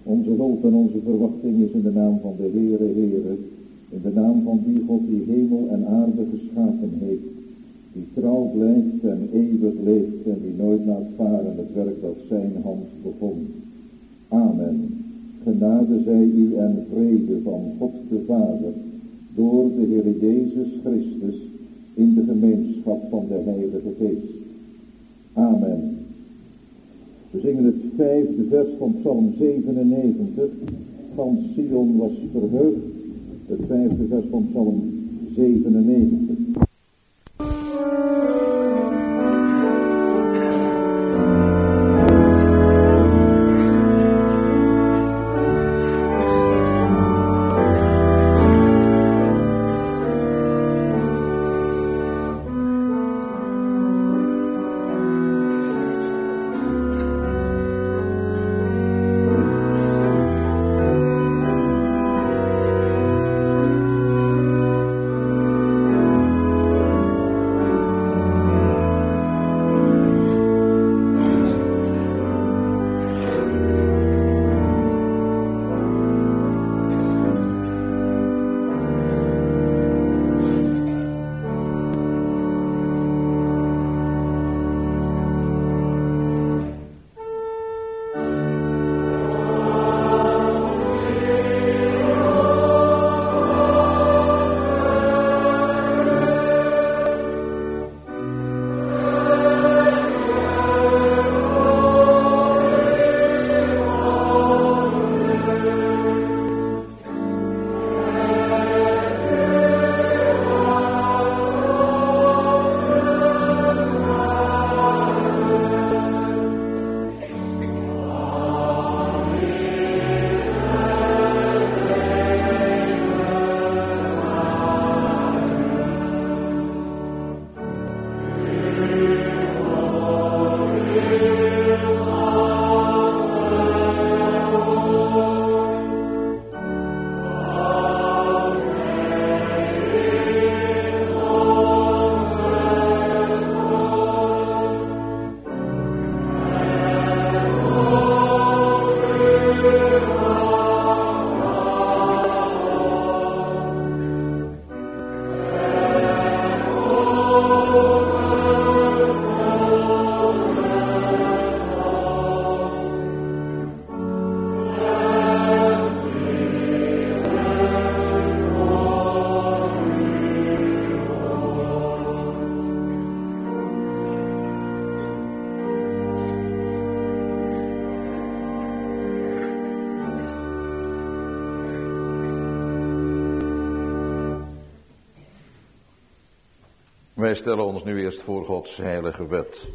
Onze hoop en onze verwachting is in de naam van de Heere, in de naam van die God die hemel en aarde geschapen heeft, die trouw blijft en eeuwig leeft en die nooit laat varen het werk dat zijn hand begon. Amen. Genade zij u en vrede van God de Vader, door de Heer Jezus Christus, in de gemeenschap van de Heilige Geest. Amen. We zingen het 5e vers van Psalm 97. Van Sion was verheugd. Het 5e vers van Psalm 97. Wij stellen ons nu eerst voor Gods heilige wet.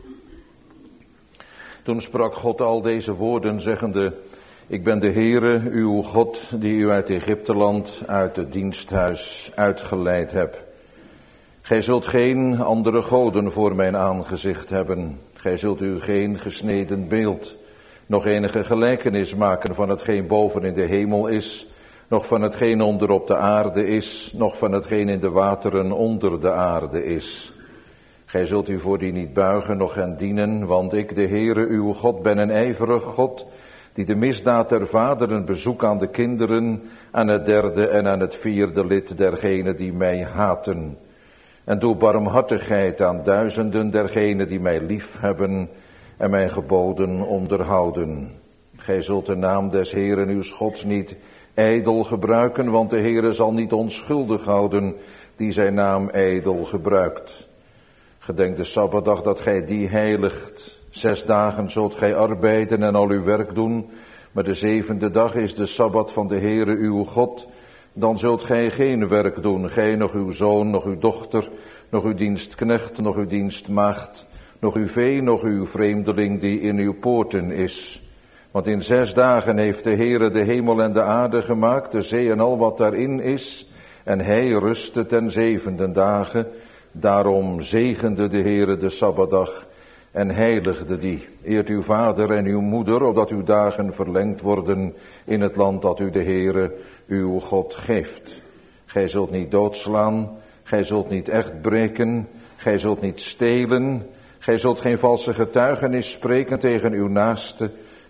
Toen sprak God al deze woorden, zeggende: Ik ben de Heere, uw God, die u uit Egypteland, uit het diensthuis uitgeleid heb. Gij zult geen andere goden voor mijn aangezicht hebben. Gij zult u geen gesneden beeld, nog enige gelijkenis maken van hetgeen boven in de hemel is, nog van hetgeen onder op de aarde is, nog van hetgeen in de wateren onder de aarde is. Gij zult u voor die niet buigen, noch hen dienen, want ik, de Heere, uw God, ben een ijverig God, die de misdaad der vaderen bezoekt aan de kinderen, aan het derde en aan het vierde lid dergenen die mij haten. En doe barmhartigheid aan duizenden dergenen die mij lief hebben en mijn geboden onderhouden. Gij zult de naam des Heeren uws Gods niet ijdel gebruiken, want de Heere zal niet onschuldig houden die zijn naam ijdel gebruikt. Gedenk de Sabbatdag dat gij die heiligt. 6 dagen zult gij arbeiden en al uw werk doen, maar de 7e dag is de Sabbat van de Heere uw God. Dan zult gij geen werk doen, gij, nog uw zoon, nog uw dochter, nog uw dienstknecht, nog uw dienstmaagd, nog uw vee, nog uw vreemdeling die in uw poorten is. Want in 6 dagen heeft de Heere de hemel en de aarde gemaakt, de zee en al wat daarin is, en hij rustte ten 7e dagen. Daarom zegende de Heere de Sabbatdag en heiligde die. Eert uw vader en uw moeder, opdat uw dagen verlengd worden in het land dat u de Heere uw God geeft. Gij zult niet doodslaan, gij zult niet echt breken, gij zult niet stelen, gij zult geen valse getuigenis spreken tegen uw naaste,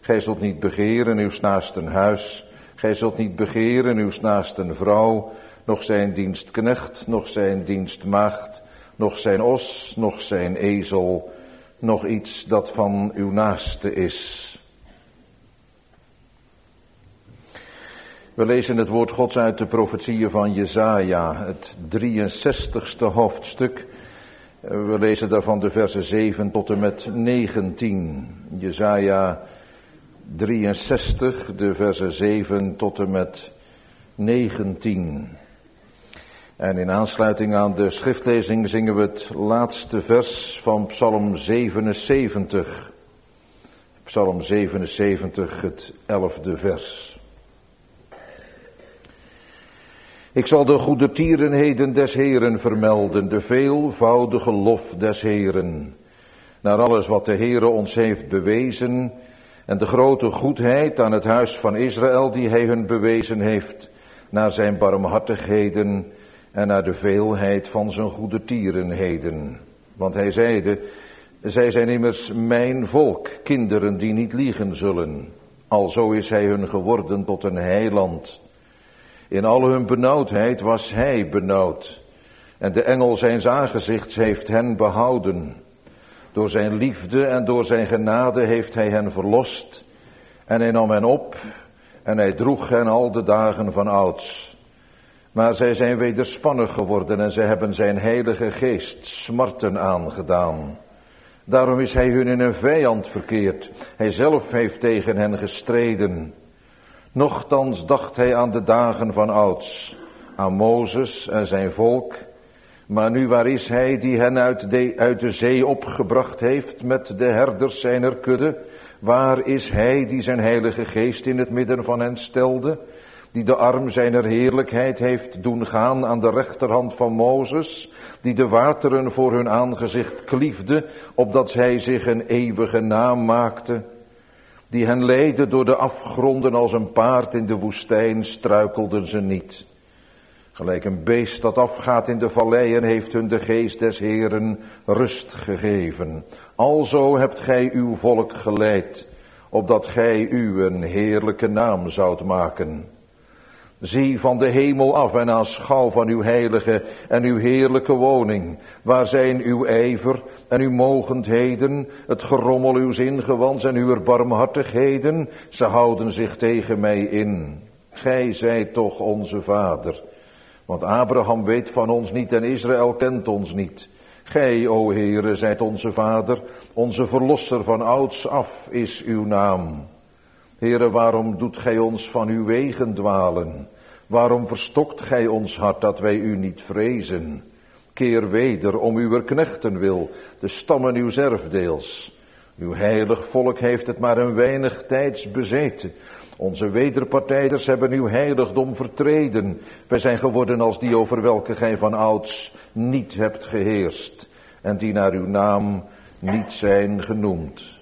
Gij zult niet begeren uws naasten huis. Gij zult niet begeren uws naasten vrouw, nog zijn dienstknecht, nog zijn dienstmaagd, nog zijn os, nog zijn ezel, nog iets dat van uw naaste is. We lezen het woord Gods uit de profetieën van Jesaja, het 63ste hoofdstuk. We lezen daarvan de versen 7 tot en met 19. Jesaja 63, de versen 7 tot en met 19. En in aansluiting aan de schriftlezing zingen we het laatste vers van Psalm 77. Psalm 77, het 11e vers. Ik zal de goedertierenheden des Heeren vermelden, de veelvoudige lof des Heeren. Naar alles wat de Heere ons heeft bewezen en de grote goedheid aan het huis van Israël die hij hun bewezen heeft, naar zijn barmhartigheden en naar de veelheid van zijn goedertierenheden. Want hij zeide, zij zijn immers mijn volk, kinderen die niet liegen zullen. Alzo is hij hun geworden tot een heiland. In al hun benauwdheid was hij benauwd. En de engel zijns aangezichts heeft hen behouden. Door zijn liefde en door zijn genade heeft hij hen verlost. En hij nam hen op en hij droeg hen al de dagen van ouds. Maar zij zijn wederspannig geworden en zij hebben zijn heilige geest smarten aangedaan. Daarom is hij hun in een vijand verkeerd. Hij zelf heeft tegen hen gestreden. Nochtans dacht hij aan de dagen van ouds, aan Mozes en zijn volk. Maar nu waar is hij die hen uit de zee opgebracht heeft met de herders zijner kudde? Waar is hij die zijn heilige geest in het midden van hen stelde? Die de arm zijner heerlijkheid heeft doen gaan aan de rechterhand van Mozes? Die de wateren voor hun aangezicht kliefde, opdat hij zich een eeuwige naam maakte? Die hen leidde door de afgronden als een paard in de woestijn, struikelden ze niet. Gelijk een beest dat afgaat in de valleien heeft hun de geest des Heeren rust gegeven. Alzo hebt gij uw volk geleid, opdat gij u een heerlijke naam zoudt maken. Zie van de hemel af en aanschouw van uw heilige en uw heerlijke woning. Waar zijn uw ijver en uw mogendheden, het gerommel uws ingewans en uw barmhartigheden? Ze houden zich tegen mij in. Gij zijt toch onze vader. Want Abraham weet van ons niet en Israël kent ons niet. Gij, o Heere, zijt onze vader, onze verlosser van ouds af is uw naam. Heere, waarom doet gij ons van uw wegen dwalen? Waarom verstokt gij ons hart dat wij u niet vrezen? Keer weder om uw knechten wil, de stammen uw erfdeels. Uw heilig volk heeft het maar een weinig tijds bezeten. Onze wederpartijders hebben uw heiligdom vertreden. Wij zijn geworden als die over welke gij van ouds niet hebt geheerst en die naar uw naam niet zijn genoemd.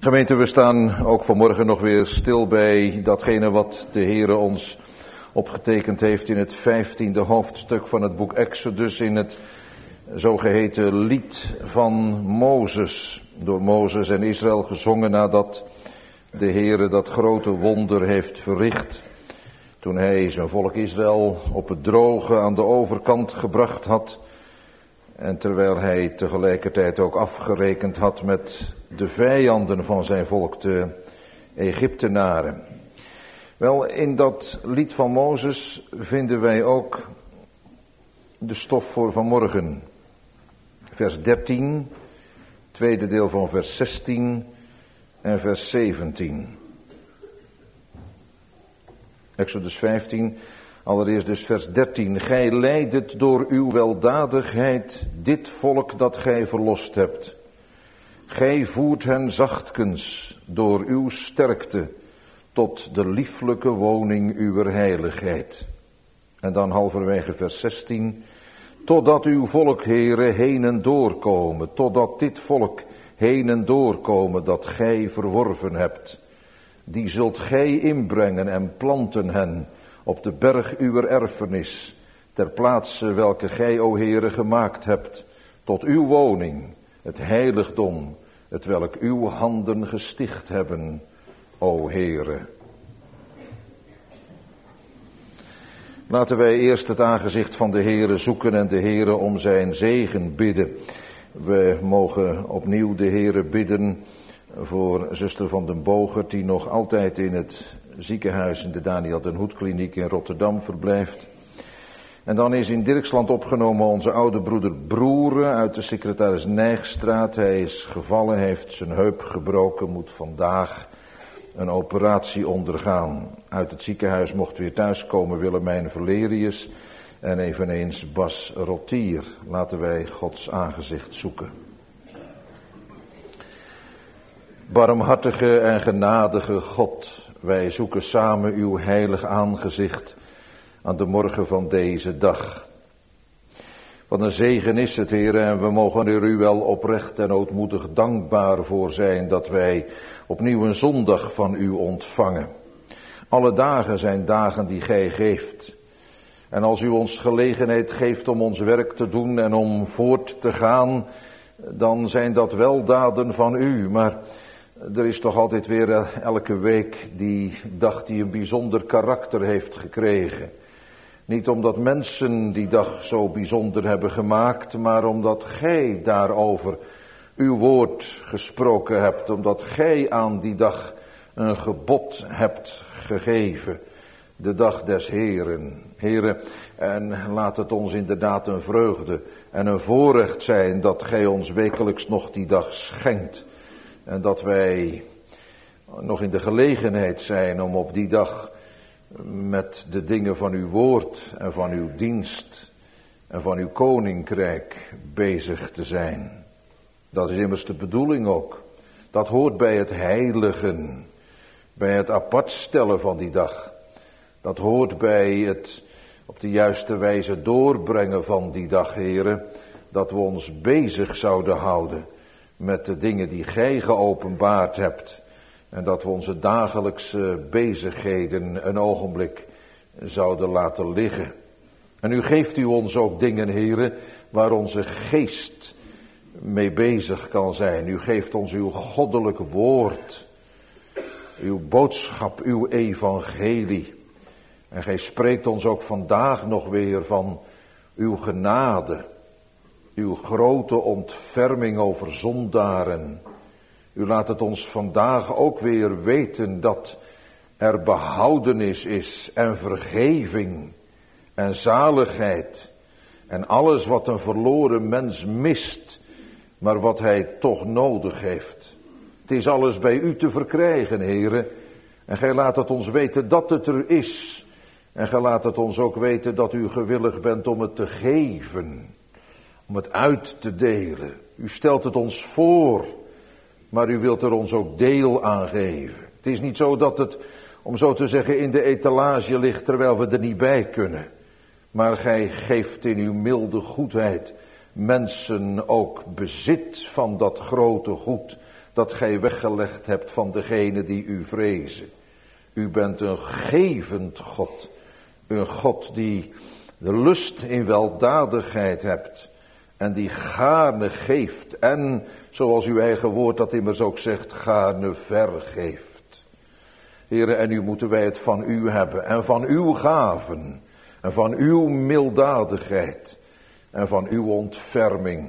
Gemeente, we staan ook vanmorgen nog weer stil bij datgene wat de Heere ons opgetekend heeft in het 15e hoofdstuk van het boek Exodus, in het zogeheten lied van Mozes. Door Mozes en Israël gezongen nadat de Heere dat grote wonder heeft verricht. Toen hij zijn volk Israël op het droge aan de overkant gebracht had. En terwijl hij tegelijkertijd ook afgerekend had met de vijanden van zijn volk, de Egyptenaren. Wel, in dat lied van Mozes vinden wij ook de stof voor vanmorgen. Vers 13, tweede deel van vers 16 en vers 17. Exodus 15, allereerst dus vers 13. Gij leidet door uw weldadigheid dit volk dat gij verlost hebt. Gij voert hen zachtkens door uw sterkte tot de lieflijke woning uwer heiligheid. En dan halverwege vers 16. Totdat uw volk, Heere, heen en doorkomen, totdat dit volk heen en doorkomen dat gij verworven hebt. Die zult gij inbrengen en planten hen op de berg uwer erfenis, ter plaatse welke gij, o Heere, gemaakt hebt, tot uw woning, het heiligdom, het welk uw handen gesticht hebben, o Heere. Laten wij eerst het aangezicht van de Heere zoeken en de Heere om zijn zegen bidden. We mogen opnieuw de Heere bidden voor zuster Van den Bogert, die nog altijd in het ziekenhuis in de Daniel den Hoed kliniek in Rotterdam verblijft. En dan is in Dirksland opgenomen onze oude broeder Broeren uit de Secretaris Nijgstraat. Hij is gevallen, heeft zijn heup gebroken, moet vandaag een operatie ondergaan. Uit het ziekenhuis mocht weer thuiskomen Willemijn Valerius en eveneens Bas Rottier. Laten wij Gods aangezicht zoeken. Barmhartige en genadige God, wij zoeken samen uw heilig aangezicht aan de morgen van deze dag. Wat een zegen is het, Heer, en we mogen er u wel oprecht en ootmoedig dankbaar voor zijn dat wij opnieuw een zondag van u ontvangen. Alle dagen zijn dagen die gij geeft. En als u ons gelegenheid geeft om ons werk te doen en om voort te gaan, dan zijn dat weldaden van u. Maar er is toch altijd weer elke week die dag die een bijzonder karakter heeft gekregen. Niet omdat mensen die dag zo bijzonder hebben gemaakt, maar omdat gij daarover uw woord gesproken hebt. Omdat gij aan die dag een gebod hebt gegeven. De dag des Heeren. Heren, en laat het ons inderdaad een vreugde en een voorrecht zijn dat gij ons wekelijks nog die dag schenkt. En dat wij nog in de gelegenheid zijn om op die dag met de dingen van uw woord en van uw dienst en van uw koninkrijk bezig te zijn. Dat is immers de bedoeling ook. Dat hoort bij het heiligen, bij het apartstellen van die dag. Dat hoort bij het op de juiste wijze doorbrengen van die dag, heren. Dat we ons bezig zouden houden met de dingen die gij geopenbaard hebt. En dat we onze dagelijkse bezigheden een ogenblik zouden laten liggen. En u geeft u ons ook dingen, heren, waar onze geest mee bezig kan zijn. U geeft ons uw goddelijk woord, uw boodschap, uw evangelie. En gij spreekt ons ook vandaag nog weer van uw genade, uw grote ontferming over zondaren. U laat het ons vandaag ook weer weten dat er behoudenis is en vergeving en zaligheid en alles wat een verloren mens mist, maar wat hij toch nodig heeft. Het is alles bij u te verkrijgen, heren, en gij laat het ons weten dat het er is. En gij laat het ons ook weten dat u gewillig bent om het te geven, om het uit te delen. U stelt het ons voor, maar u wilt er ons ook deel aan geven. Het is niet zo dat het, om zo te zeggen, in de etalage ligt terwijl we er niet bij kunnen. Maar gij geeft in uw milde goedheid mensen ook bezit van dat grote goed dat gij weggelegd hebt van degenen die u vrezen. U bent een gevend God. Een God die de lust in weldadigheid hebt. En die gaarne geeft. En, zoals uw eigen woord dat immers ook zegt, gaarne vergeeft. Heere, en nu moeten wij het van u hebben. En van uw gaven. En van uw milddadigheid. En van uw ontferming.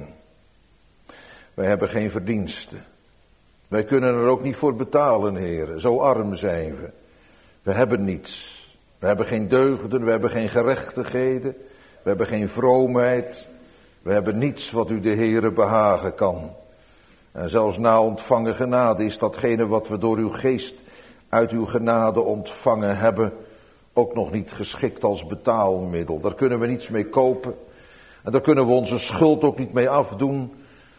Wij hebben geen verdiensten. Wij kunnen er ook niet voor betalen, Heere. Zo arm zijn we. We hebben niets. We hebben geen deugden, we hebben geen gerechtigheden. We hebben geen vroomheid. We hebben niets wat u de Heere behagen kan. En zelfs na ontvangen genade is datgene wat we door uw geest uit uw genade ontvangen hebben ook nog niet geschikt als betaalmiddel. Daar kunnen we niets mee kopen. En daar kunnen we onze schuld ook niet mee afdoen.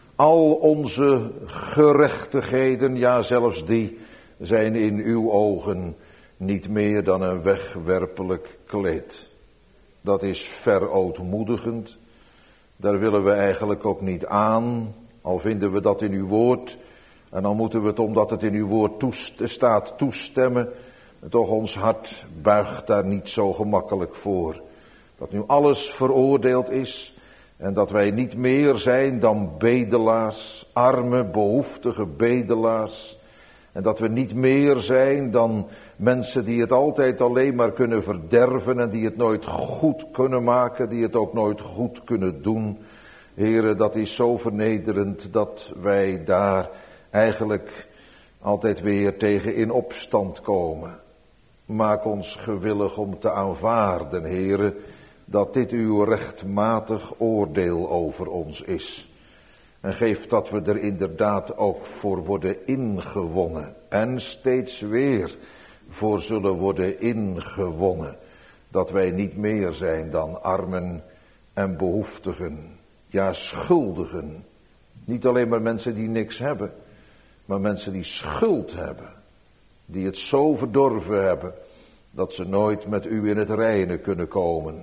Al onze gerechtigheden, ja zelfs die, zijn in uw ogen niet meer dan een wegwerpelijk kleed. Dat is verootmoedigend. Daar willen we eigenlijk ook niet aan, al vinden we dat in uw woord. En dan moeten we het, omdat het in uw woord staat, toestemmen. Toch ons hart buigt daar niet zo gemakkelijk voor. Dat nu alles veroordeeld is en dat wij niet meer zijn dan bedelaars, arme, behoeftige bedelaars. En dat we niet meer zijn dan mensen die het altijd alleen maar kunnen verderven en die het nooit goed kunnen maken, die het ook nooit goed kunnen doen. Heere, dat is zo vernederend dat wij daar eigenlijk altijd weer tegen in opstand komen. Maak ons gewillig om te aanvaarden, Heere, dat dit uw rechtmatig oordeel over ons is. En geef dat we er inderdaad ook voor worden ingewonnen. En steeds weer voor zullen worden ingewonnen. Dat wij niet meer zijn dan armen en behoeftigen. Ja, schuldigen. Niet alleen maar mensen die niks hebben. Maar mensen die schuld hebben. Die het zo verdorven hebben. Dat ze nooit met u in het reine kunnen komen.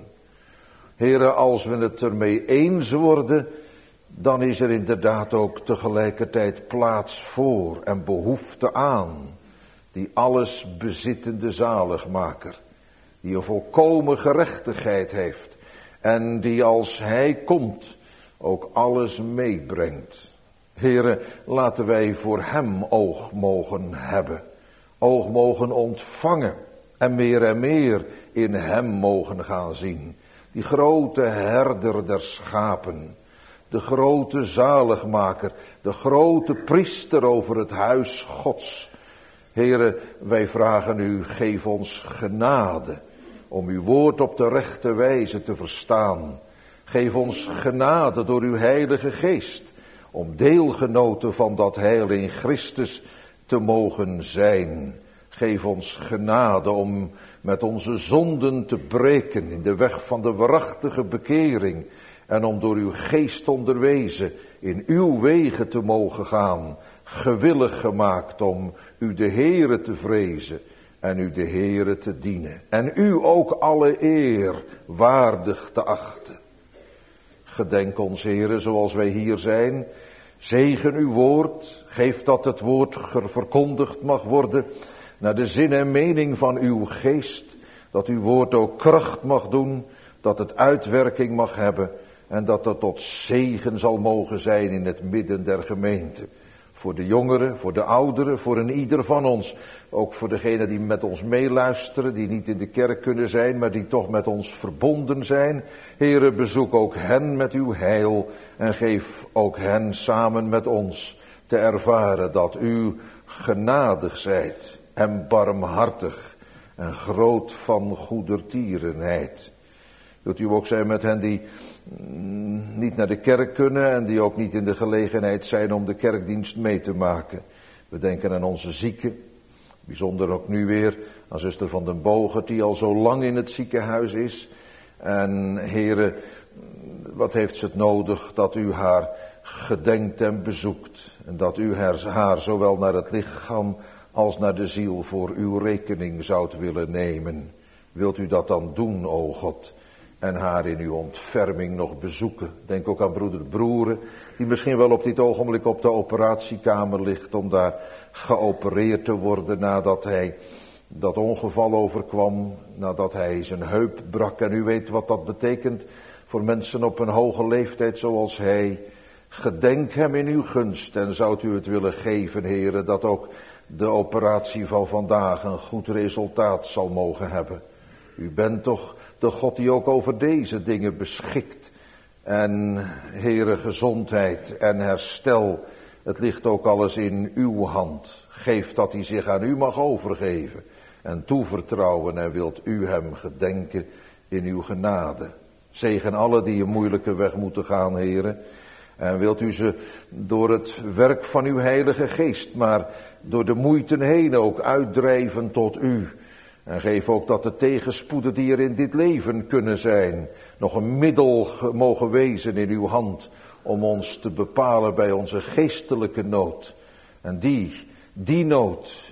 Heere, als we het ermee eens worden, dan is er inderdaad ook tegelijkertijd plaats voor en behoefte aan die alles bezittende zaligmaker, die een volkomen gerechtigheid heeft en die als hij komt ook alles meebrengt. Heere, laten wij voor hem oog mogen hebben, oog mogen ontvangen en meer in hem mogen gaan zien. Die grote herder der schapen, de grote zaligmaker, de grote priester over het huis Gods. Heere, wij vragen u, geef ons genade om uw woord op de rechte wijze te verstaan. Geef ons genade door uw heilige geest, om deelgenoten van dat heil in Christus te mogen zijn. Geef ons genade om met onze zonden te breken in de weg van de waarachtige bekering. En om door uw geest onderwezen in uw wegen te mogen gaan. Gewillig gemaakt om u de Heere te vrezen en u de Heere te dienen. En u ook alle eer waardig te achten. Gedenk ons, Heere, zoals wij hier zijn. Zegen uw woord. Geef dat het woord verkondigd mag worden naar de zin en mening van uw geest. Dat uw woord ook kracht mag doen. Dat het uitwerking mag hebben. En dat het tot zegen zal mogen zijn in het midden der gemeente. Voor de jongeren, voor de ouderen, voor een ieder van ons. Ook voor degenen die met ons meeluisteren, die niet in de kerk kunnen zijn, maar die toch met ons verbonden zijn. Heere, bezoek ook hen met uw heil en geef ook hen samen met ons te ervaren dat u genadig zijt en barmhartig en groot van goedertierenheid. Wilt u ook zijn met hen die niet naar de kerk kunnen en die ook niet in de gelegenheid zijn om de kerkdienst mee te maken. We denken aan onze zieken, bijzonder ook nu weer aan zuster Van den Bogert die al zo lang in het ziekenhuis is. En Heere, wat heeft ze het nodig dat u haar gedenkt en bezoekt. En dat u haar zowel naar het lichaam als naar de ziel voor uw rekening zoudt willen nemen. Wilt u dat dan doen, o God? en haar in uw ontferming nog bezoeken. Denk ook aan broeder Broeren, die misschien wel op dit ogenblik op de operatiekamer ligt om daar geopereerd te worden nadat hij dat ongeval overkwam, nadat hij zijn heup brak. En u weet wat dat betekent voor mensen op een hoge leeftijd zoals hij. Gedenk hem in uw gunst en zoudt u het willen geven, heren, dat ook de operatie van vandaag een goed resultaat zal mogen hebben. U bent toch de God die ook over deze dingen beschikt. En heren, gezondheid en herstel, het ligt ook alles in uw hand. Geef dat hij zich aan u mag overgeven en toevertrouwen en wilt u hem gedenken in uw genade. Zegen alle die een moeilijke weg moeten gaan, heren. En wilt u ze door het werk van uw Heilige Geest, maar door de moeite heen ook uitdrijven tot u. En geef ook dat de tegenspoeden die er in dit leven kunnen zijn, nog een middel mogen wezen in uw hand om ons te bepalen bij onze geestelijke nood. En die nood,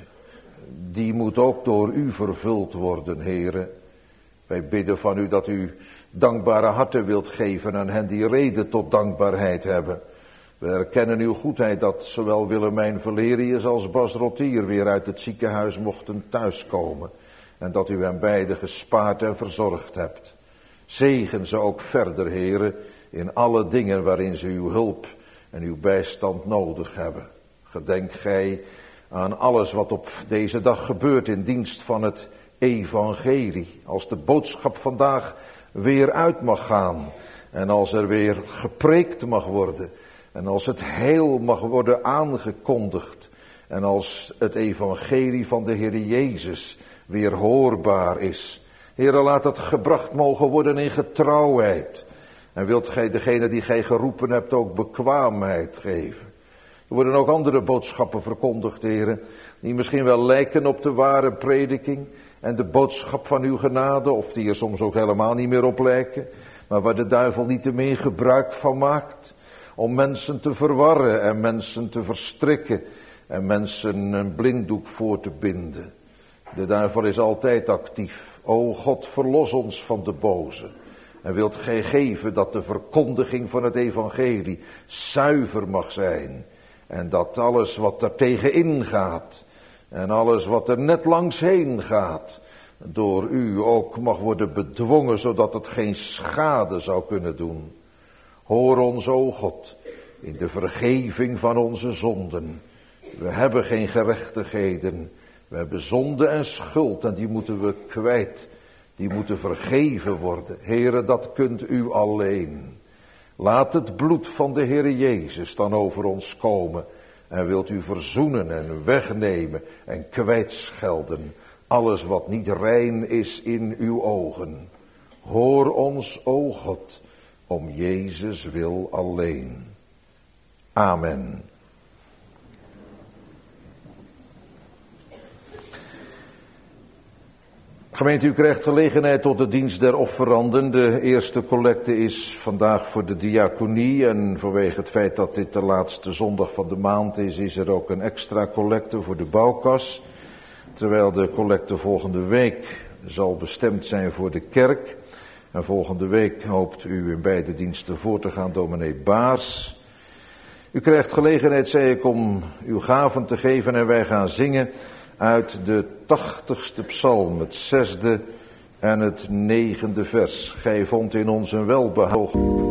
die moet ook door u vervuld worden, heren. Wij bidden van u dat u dankbare harten wilt geven aan hen die reden tot dankbaarheid hebben. We erkennen uw goedheid dat zowel Willemijn Valerius als Bas Rotier weer uit het ziekenhuis mochten thuiskomen. En dat u hen beiden gespaard en verzorgd hebt. Zegen ze ook verder, heren, in alle dingen waarin ze uw hulp en uw bijstand nodig hebben. Gedenk gij aan alles wat op deze dag gebeurt in dienst van het evangelie. Als de boodschap vandaag weer uit mag gaan en als er weer gepreekt mag worden en als het heil mag worden aangekondigd en als het evangelie van de Heer Jezus weer hoorbaar is. Heere, laat het gebracht mogen worden in getrouwheid. En wilt gij degene die gij geroepen hebt ook bekwaamheid geven. Er worden ook andere boodschappen verkondigd, Heere, die misschien wel lijken op de ware prediking en de boodschap van uw genade, of die er soms ook helemaal niet meer op lijken, maar waar de duivel niettemin gebruik van maakt om mensen te verwarren en mensen te verstrikken en mensen een blinddoek voor te binden. De duivel is altijd actief. O God, verlos ons van de boze. En wilt gij geven dat de verkondiging van het evangelie zuiver mag zijn. En dat alles wat er tegenin gaat en alles wat er net langs heen gaat, door u ook mag worden bedwongen, zodat het geen schade zou kunnen doen. Hoor ons, o God, in de vergeving van onze zonden. We hebben geen gerechtigheden. We hebben zonde en schuld en die moeten we kwijt. Die moeten vergeven worden. Heere, dat kunt u alleen. Laat het bloed van de Heere Jezus dan over ons komen. En wilt u verzoenen en wegnemen en kwijtschelden. Alles wat niet rein is in uw ogen. Hoor ons, o God, om Jezus wil alleen. Amen. Gemeente, u krijgt gelegenheid tot de dienst der offeranden. De eerste collecte is vandaag voor de diaconie en vanwege het feit dat dit de laatste zondag van de maand is er ook een extra collecte voor de bouwkas. Terwijl de collecte volgende week zal bestemd zijn voor de kerk. En volgende week hoopt u in beide diensten voor te gaan, dominee Baars. U krijgt gelegenheid, zei ik, om uw gaven te geven en wij gaan zingen uit de 80ste psalm, het 6e en het 9e vers. Gij vond in ons een welbehagen.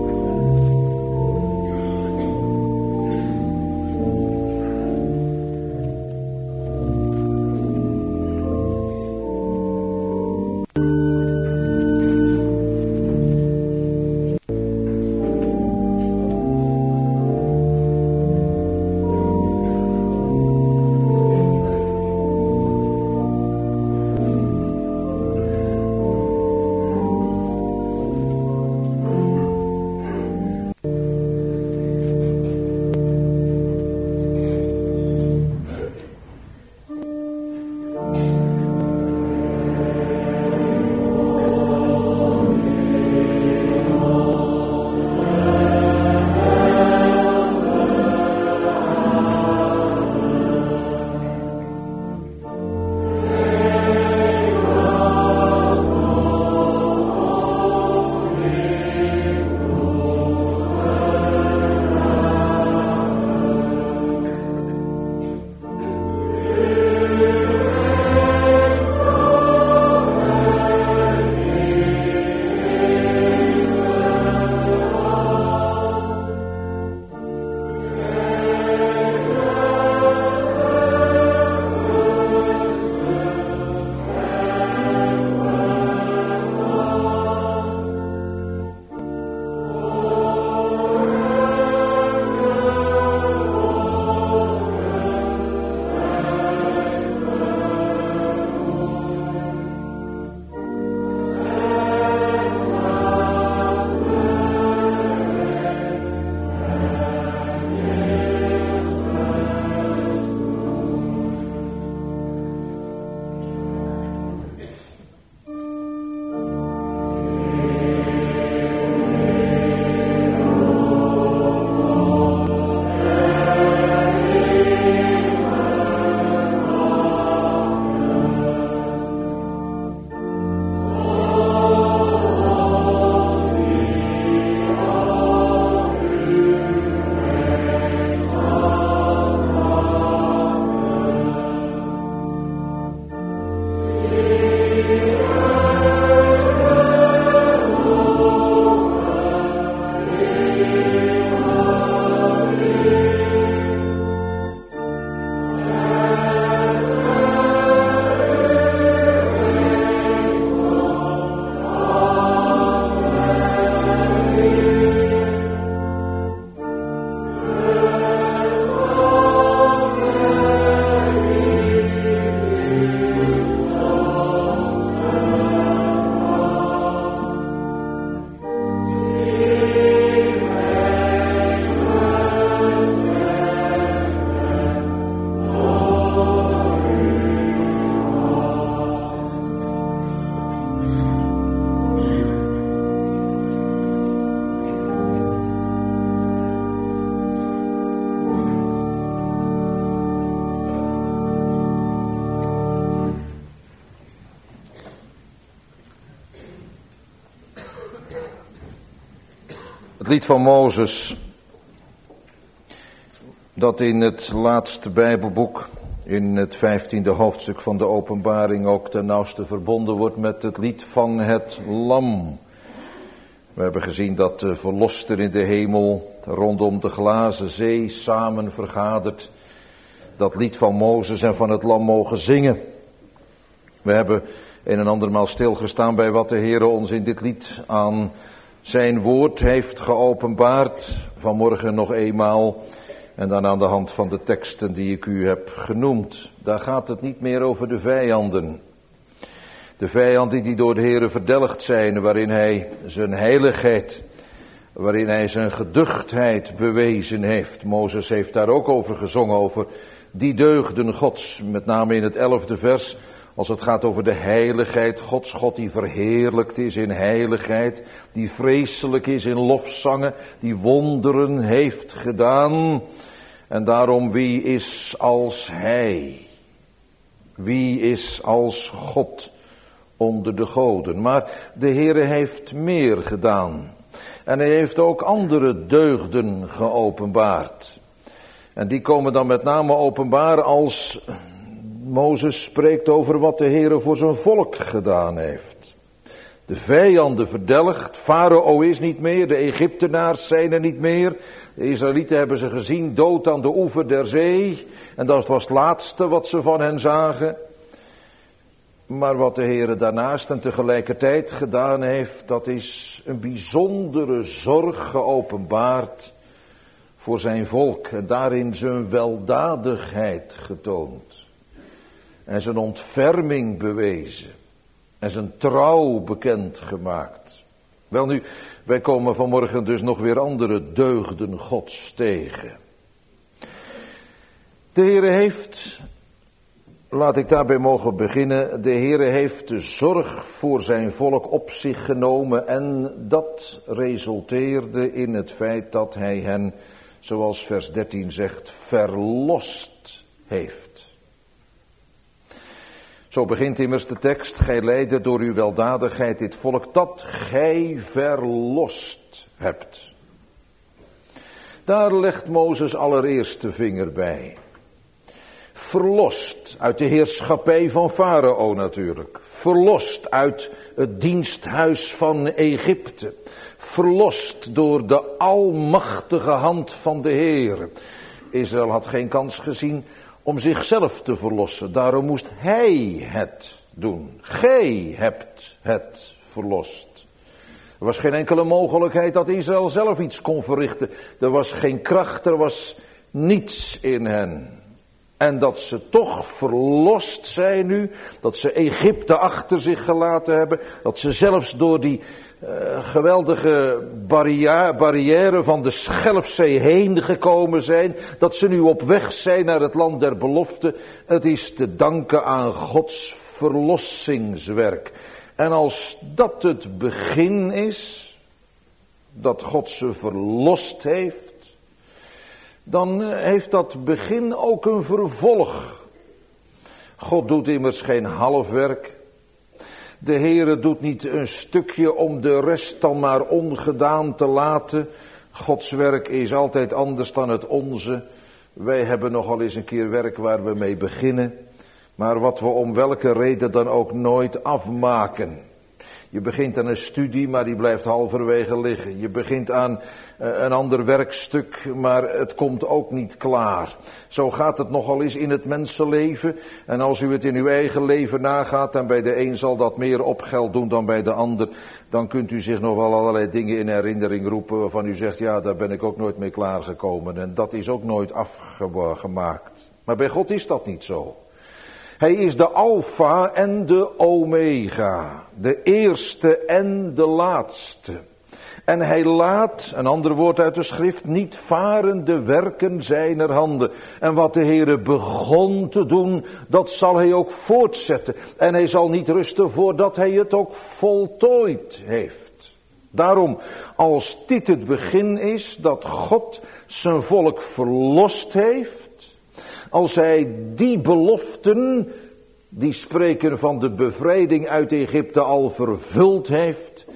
lied van Mozes, dat in het laatste Bijbelboek, in het 15e hoofdstuk van de Openbaring, ook ten nauwste verbonden wordt met het lied van het Lam. We hebben gezien dat de verlosten in de hemel rondom de glazen zee samen vergaderd dat lied van Mozes en van het Lam mogen zingen. We hebben een en andermaal stilgestaan bij wat de Heere ons in dit lied aan zijn woord heeft geopenbaard. Vanmorgen nog eenmaal en dan aan de hand van de teksten die ik u heb genoemd. Daar gaat het niet meer over de vijanden. De vijanden die door de Heere verdelgd zijn, waarin hij zijn heiligheid, waarin hij zijn geduchtheid bewezen heeft. Mozes heeft daar ook over gezongen, over die deugden Gods, met name in het 11e vers. Als het gaat over de heiligheid Gods, God die verheerlijkt is in heiligheid, die vreselijk is in lofzangen, die wonderen heeft gedaan. En daarom, wie is als Hij? Wie is als God onder de goden? Maar de Heere heeft meer gedaan. En hij heeft ook andere deugden geopenbaard. En die komen dan met name openbaar als Mozes spreekt over wat de Heere voor zijn volk gedaan heeft. De vijanden verdelgd, Farao is niet meer, de Egyptenaars zijn er niet meer. De Israëlieten hebben ze gezien dood aan de oever der zee. En dat was het laatste wat ze van hen zagen. Maar wat de Heere daarnaast en tegelijkertijd gedaan heeft, dat is een bijzondere zorg geopenbaard voor zijn volk. En daarin zijn weldadigheid getoond. En zijn ontferming bewezen. En zijn trouw bekendgemaakt. Welnu, wij komen vanmorgen dus nog weer andere deugden Gods tegen. De Heere heeft, laat ik daarbij mogen beginnen, de Heere heeft de zorg voor zijn volk op zich genomen en dat resulteerde in het feit dat hij hen, zoals vers 13 zegt, verlost heeft. Zo begint immers de tekst, gij leidde door uw weldadigheid dit volk dat gij verlost hebt. Daar legt Mozes allereerst de vinger bij. Verlost uit de heerschappij van Farao natuurlijk. Verlost uit het diensthuis van Egypte. Verlost door de almachtige hand van de Heer. Israël had geen kans gezien om zichzelf te verlossen. Daarom moest hij het doen. Gij hebt het verlost. Er was geen enkele mogelijkheid dat Israël zelf iets kon verrichten. Er was geen kracht, er was niets in hen. En dat ze toch verlost zijn nu, dat ze Egypte achter zich gelaten hebben, dat ze zelfs door die geweldige barrière van de Schelfzee heen gekomen zijn, dat ze nu op weg zijn naar het land der belofte. Het is te danken aan Gods verlossingswerk. En als dat het begin is, dat God ze verlost heeft, dan heeft dat begin ook een vervolg. God doet immers geen half werk. De Heere doet niet een stukje om de rest dan maar ongedaan te laten. Gods werk is altijd anders dan het onze. Wij hebben nogal eens een keer werk waar we mee beginnen, maar wat we om welke reden dan ook nooit afmaken. Je begint aan een studie, maar die blijft halverwege liggen. Je begint aan een ander werkstuk, maar het komt ook niet klaar. Zo gaat het nogal eens in het mensenleven. En als u het in uw eigen leven nagaat, en bij de een zal dat meer opgeld doen dan bij de ander, dan kunt u zich nog wel allerlei dingen in herinnering roepen waarvan u zegt, ja, daar ben ik ook nooit mee klaargekomen. En dat is ook nooit afgemaakt. Maar bij God is dat niet zo. Hij is de Alpha en de Omega, de eerste en de laatste. En hij laat, een ander woord uit de schrift, niet varen de werken zijner handen. En wat de Heere begon te doen, dat zal hij ook voortzetten. En hij zal niet rusten voordat hij het ook voltooid heeft. Daarom, als dit het begin is dat God zijn volk verlost heeft, als hij die beloften, die spreken van de bevrijding uit Egypte, al vervuld heeft,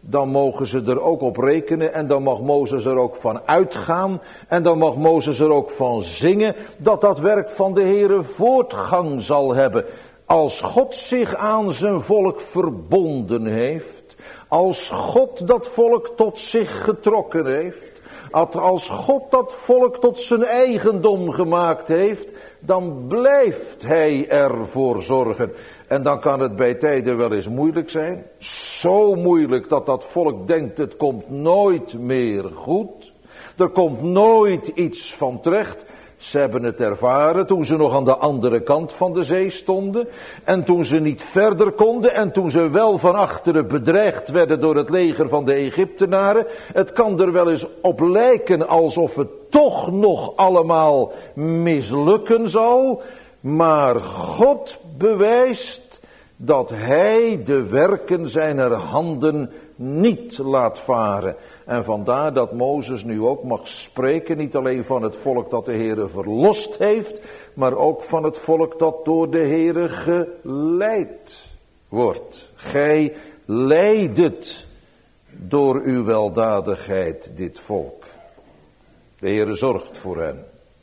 dan mogen ze er ook op rekenen en dan mag Mozes er ook van uitgaan en dan mag Mozes er ook van zingen dat dat werk van de Heere voortgang zal hebben. Als God zich aan zijn volk verbonden heeft, als God dat volk tot zich getrokken heeft, als God dat volk tot zijn eigendom gemaakt heeft, dan blijft hij ervoor zorgen. En dan kan het bij tijden wel eens moeilijk zijn. Zo moeilijk dat dat volk denkt het komt nooit meer goed. Er komt nooit iets van terecht. Ze hebben het ervaren toen ze nog aan de andere kant van de zee stonden. En toen ze niet verder konden. En toen ze wel van achteren bedreigd werden door het leger van de Egyptenaren. Het kan er wel eens op lijken alsof het toch nog allemaal mislukken zal. Maar God bewijst dat hij de werken zijner handen niet laat varen. En vandaar dat Mozes nu ook mag spreken, niet alleen van het volk dat de Heere verlost heeft, maar ook van het volk dat door de Heere geleid wordt. Gij leidet door uw weldadigheid dit volk. De Heere zorgt voor hen.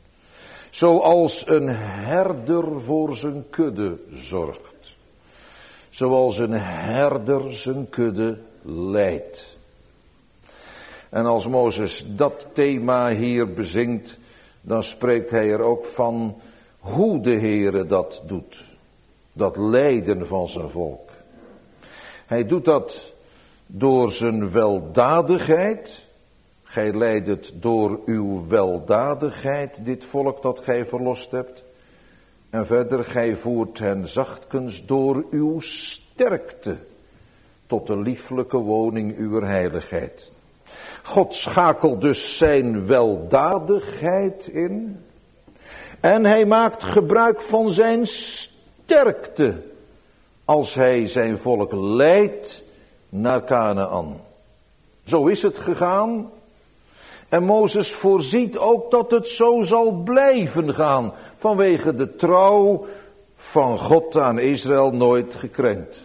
Zoals een herder voor zijn kudde zorgt. Zoals een herder zijn kudde leidt. En als Mozes dat thema hier bezingt, dan spreekt hij er ook van hoe de Heere dat doet. Dat leiden van zijn volk. Hij doet dat door zijn weldadigheid. Gij leidt het door uw weldadigheid, dit volk dat gij verlost hebt. En verder, gij voert hen zachtkens door uw sterkte tot de lieflijke woning uw heiligheid. God schakelt dus zijn weldadigheid in. En hij maakt gebruik van zijn sterkte als hij zijn volk leidt naar Kanaän. Zo is het gegaan. En Mozes voorziet ook dat het zo zal blijven gaan. Vanwege de trouw van God aan Israël nooit gekrenkt.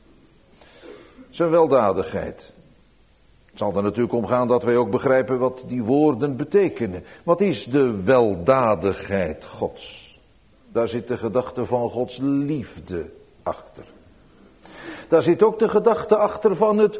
Zijn weldadigheid. Het zal er natuurlijk om gaan dat wij ook begrijpen wat die woorden betekenen. Wat is de weldadigheid Gods? Daar zit de gedachte van Gods liefde achter. Daar zit ook de gedachte achter van het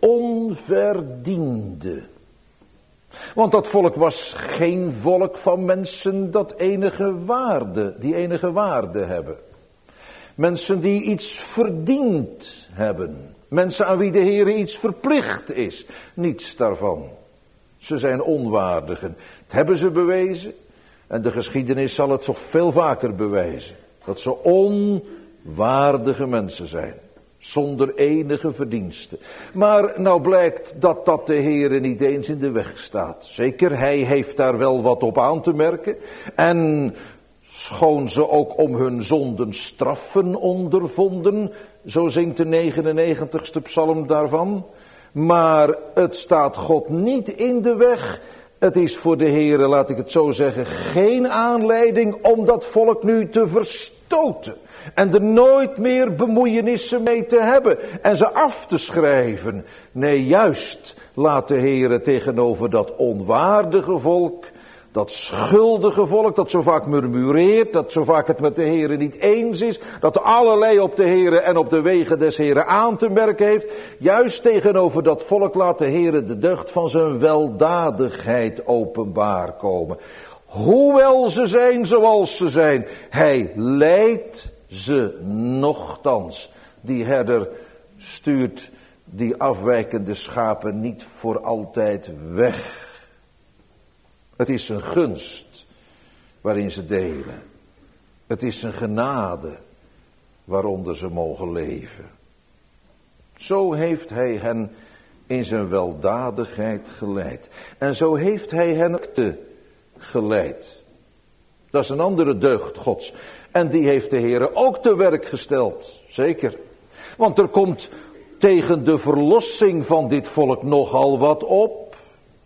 onverdiende. Want dat volk was geen volk van mensen dat die enige waarde hebben. Mensen die iets verdiend hebben. Mensen aan wie de Heere iets verplicht is. Niets daarvan. Ze zijn onwaardigen. Dat hebben ze bewezen. En de geschiedenis zal het toch veel vaker bewijzen. Dat ze onwaardige mensen zijn. Zonder enige verdienste. Maar nou blijkt dat dat de Heere niet eens in de weg staat. Zeker, hij heeft daar wel wat op aan te merken. En schoon ze ook om hun zonden straffen ondervonden. Zo zingt de 99ste psalm daarvan. Maar het staat God niet in de weg. Het is voor de Heere, laat ik het zo zeggen, geen aanleiding om dat volk nu te verstoten. En er nooit meer bemoeienissen mee te hebben. En ze af te schrijven. Nee, juist laat de Heere tegenover dat onwaardige volk, dat schuldige volk, dat zo vaak murmureert, dat zo vaak het met de Heere niet eens is, dat allerlei op de Heere en op de wegen des Heere aan te merken heeft. Juist tegenover dat volk laat de Heere de deugd van zijn weldadigheid openbaar komen. Hoewel ze zijn zoals ze zijn, hij leidt ze nochtans. Die herder stuurt die afwijkende schapen niet voor altijd weg. Het is zijn gunst waarin ze delen. Het is zijn genade waaronder ze mogen leven. Zo heeft hij hen in zijn weldadigheid geleid. En zo heeft hij hen geleid. Dat is een andere deugd Gods. En die heeft de Heere ook te werk gesteld. Zeker. Want er komt tegen de verlossing van dit volk nogal wat op.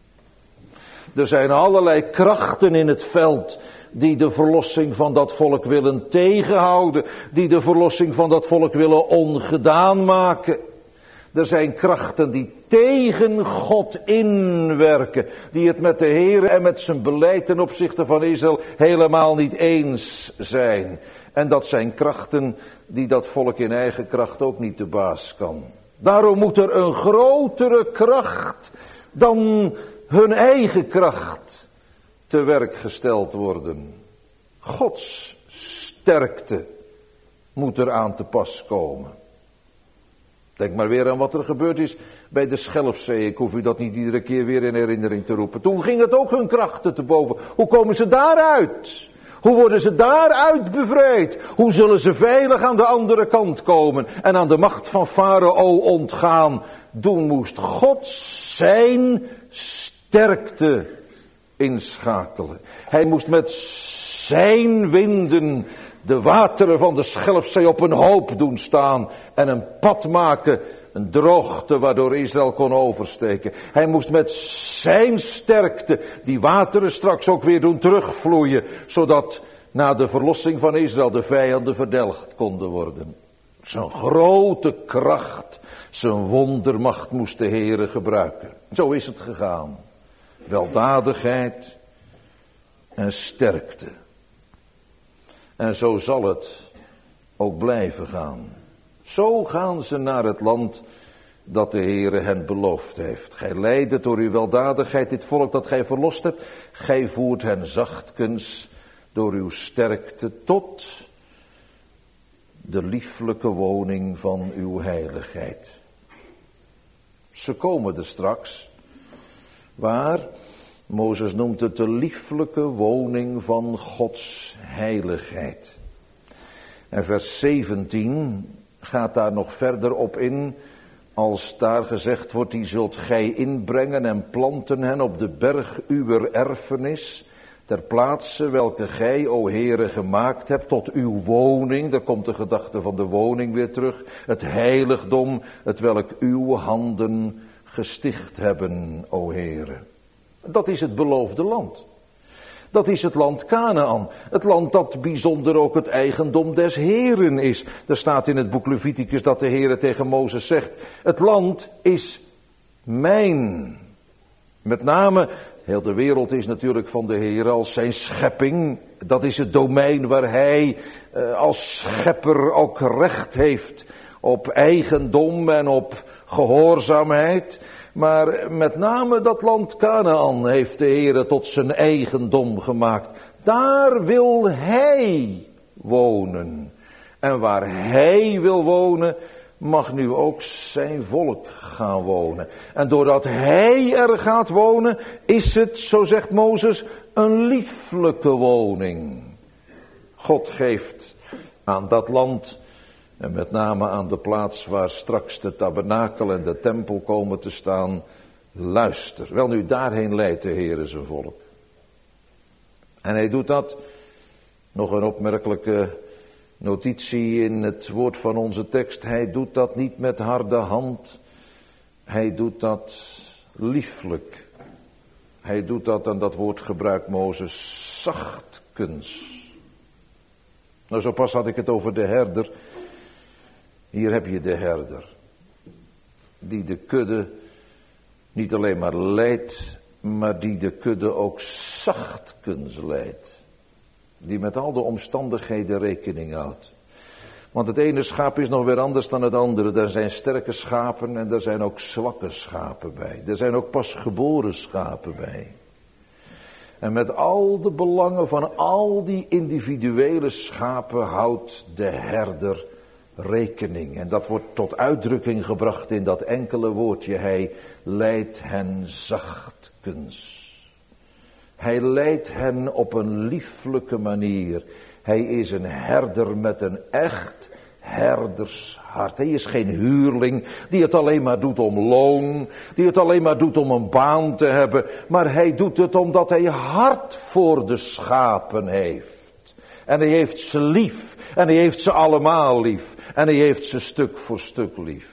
Er zijn allerlei krachten in het veld die de verlossing van dat volk willen tegenhouden. Die de verlossing van dat volk willen ongedaan maken. Er zijn krachten die tegen God inwerken. Die het met de Heer en met zijn beleid ten opzichte van Israël helemaal niet eens zijn. En dat zijn krachten die dat volk in eigen kracht ook niet de baas kan. Daarom moet er een grotere kracht dan hun eigen kracht te werk gesteld worden. Gods sterkte moet er aan te pas komen. Denk maar weer aan wat er gebeurd is bij de Schelfzee. Ik hoef u dat niet iedere keer weer in herinnering te roepen. Toen ging het ook hun krachten te boven. Hoe komen ze daaruit? Hoe worden ze daaruit bevrijd? Hoe zullen ze veilig aan de andere kant komen en aan de macht van Farao ontgaan? Toen moest God zijn sterkte inschakelen. Hij moest met zijn winden de wateren van de Schelfzee op een hoop doen staan en een pad maken, een droogte waardoor Israël kon oversteken. Hij moest met zijn sterkte die wateren straks ook weer doen terugvloeien, zodat na de verlossing van Israël de vijanden verdelgd konden worden. Zijn grote kracht, zijn wondermacht moest de Heere gebruiken. Zo is het gegaan. Weldadigheid en sterkte. En zo zal het ook blijven gaan. Zo gaan ze naar het land dat de Heere hen beloofd heeft. Gij leidet door uw weldadigheid dit volk dat gij verlost hebt. Gij voert hen zachtkens door uw sterkte tot de lieflijke woning van uw heiligheid. Ze komen er straks, waar Mozes noemt het de lieflijke woning van Gods heiligheid. En vers 17 gaat daar nog verder op in, als daar gezegd wordt, die zult gij inbrengen en planten hen op de berg uwer erfenis, ter plaatse welke gij, o Heere, gemaakt hebt tot uw woning. Daar komt de gedachte van de woning weer terug. Het heiligdom, het welk uw handen gesticht hebben, o Heere. Dat is het beloofde land. Dat is het land Kanaän. Het land dat bijzonder ook het eigendom des Heeren is. Er staat in het boek Leviticus dat de Heere tegen Mozes zegt, het land is mijn. Met name, heel de wereld is natuurlijk van de Heere als zijn schepping. Dat is het domein waar hij als schepper ook recht heeft op eigendom en op gehoorzaamheid. Maar met name dat land Kanaän heeft de Heere tot zijn eigendom gemaakt. Daar wil hij wonen. En waar hij wil wonen, mag nu ook zijn volk gaan wonen. En doordat hij er gaat wonen, is het, zo zegt Mozes, een lieflijke woning. God geeft aan dat land, en met name aan de plaats waar straks de tabernakel en de tempel komen te staan, luister. Wel nu, daarheen leidt de Heere zijn volk. En hij doet dat, nog een opmerkelijke notitie in het woord van onze tekst, hij doet dat niet met harde hand, hij doet dat lieflijk. Hij doet dat, en dat woord gebruikt Mozes, zachtkens. Nou, zo pas had ik het over de herder. Hier heb je de herder, die de kudde niet alleen maar leidt, maar die de kudde ook zachtkens leidt. Die met al de omstandigheden rekening houdt. Want het ene schaap is nog weer anders dan het andere. Er zijn sterke schapen en er zijn ook zwakke schapen bij. Er zijn ook pasgeboren schapen bij. En met al de belangen van al die individuele schapen houdt de herder rekening. En dat wordt tot uitdrukking gebracht in dat enkele woordje. Hij leidt hen zachtkens. Hij leidt hen op een lieflijke manier. Hij is een herder met een echt herdershart. Hij is geen huurling die het alleen maar doet om loon, die het alleen maar doet om een baan te hebben, maar hij doet het omdat hij hart voor de schapen heeft. En hij heeft ze lief, en hij heeft ze allemaal lief, en hij heeft ze stuk voor stuk lief.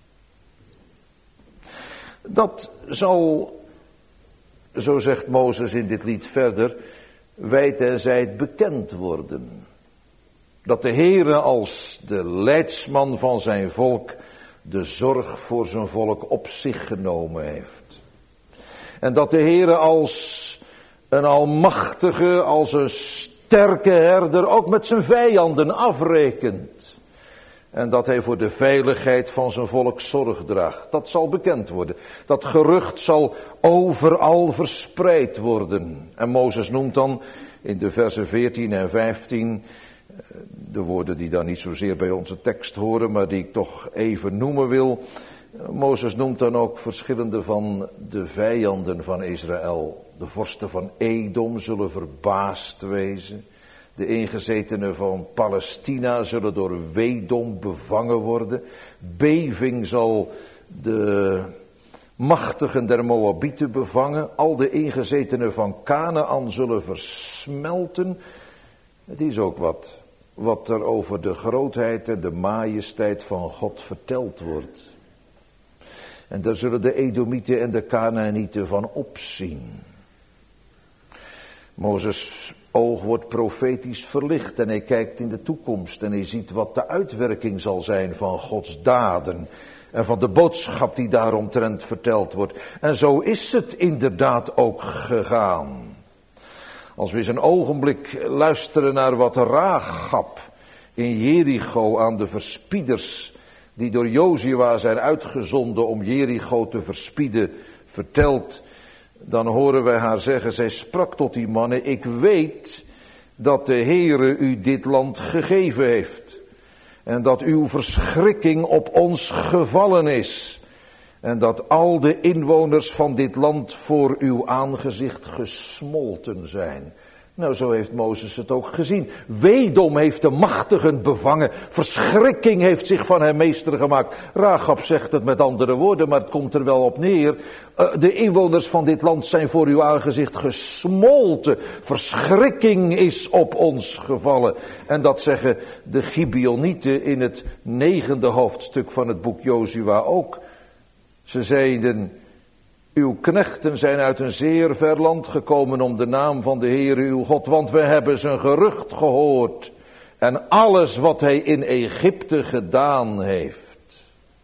Dat zal, zo zegt Mozes in dit lied verder, wijd en zijd bekend worden. Dat de Heere als de leidsman van zijn volk de zorg voor zijn volk op zich genomen heeft. En dat de Heere als een almachtige, als een sterke herder ook met zijn vijanden afrekent. En dat hij voor de veiligheid van zijn volk zorg draagt. Dat zal bekend worden. Dat gerucht zal overal verspreid worden. En Mozes noemt dan in de versen 14 en 15... de woorden die dan niet zozeer bij onze tekst horen, maar die ik toch even noemen wil. Mozes noemt dan ook verschillende van de vijanden van Israël. De vorsten van Edom zullen verbaasd wezen. De ingezetenen van Palestina zullen door weedom bevangen worden. Beving zal de machtigen der Moabieten bevangen. Al de ingezetenen van Kanaan zullen versmelten. Het is ook wat er over de grootheid en de majesteit van God verteld wordt. En daar zullen de Edomieten en de Kanaanieten van opzien. Mozes' oog wordt profetisch verlicht en hij kijkt in de toekomst en hij ziet wat de uitwerking zal zijn van Gods daden en van de boodschap die daaromtrent verteld wordt. En zo is het inderdaad ook gegaan. Als we eens een ogenblik luisteren naar wat Rahab in Jericho aan de verspieders die door Jozua zijn uitgezonden om Jericho te verspieden vertelt, dan horen wij haar zeggen, zij sprak tot die mannen, ik weet dat de Heere u dit land gegeven heeft en dat uw verschrikking op ons gevallen is en dat al de inwoners van dit land voor uw aangezicht gesmolten zijn. Nou, zo heeft Mozes het ook gezien. Weedom heeft de machtigen bevangen. Verschrikking heeft zich van hem meester gemaakt. Rahab zegt het met andere woorden, maar het komt er wel op neer. De inwoners van dit land zijn voor uw aangezicht gesmolten. Verschrikking is op ons gevallen. En dat zeggen de Gibeonieten in het 9e hoofdstuk van het boek Jozua ook. Ze zeiden, uw knechten zijn uit een zeer ver land gekomen om de naam van de Heere uw God, want we hebben zijn gerucht gehoord en alles wat hij in Egypte gedaan heeft.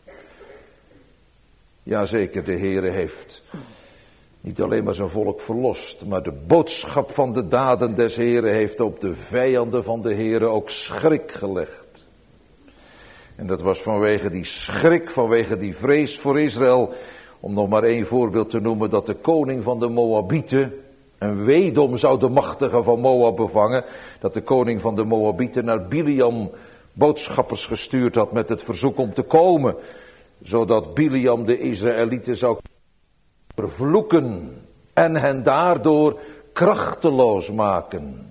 Jazeker, de Heere heeft niet alleen maar zijn volk verlost, maar de boodschap van de daden des Heere heeft op de vijanden van de Heere ook schrik gelegd. En dat was vanwege die schrik, vanwege die vrees voor Israël. Om nog maar één voorbeeld te noemen, dat de koning van de Moabieten, en weedom zou de machtigen van Moab bevangen, dat de koning van de Moabieten naar Biliam boodschappers gestuurd had met het verzoek om te komen, zodat Biliam de Israëlieten zou vervloeken en hen daardoor krachteloos maken.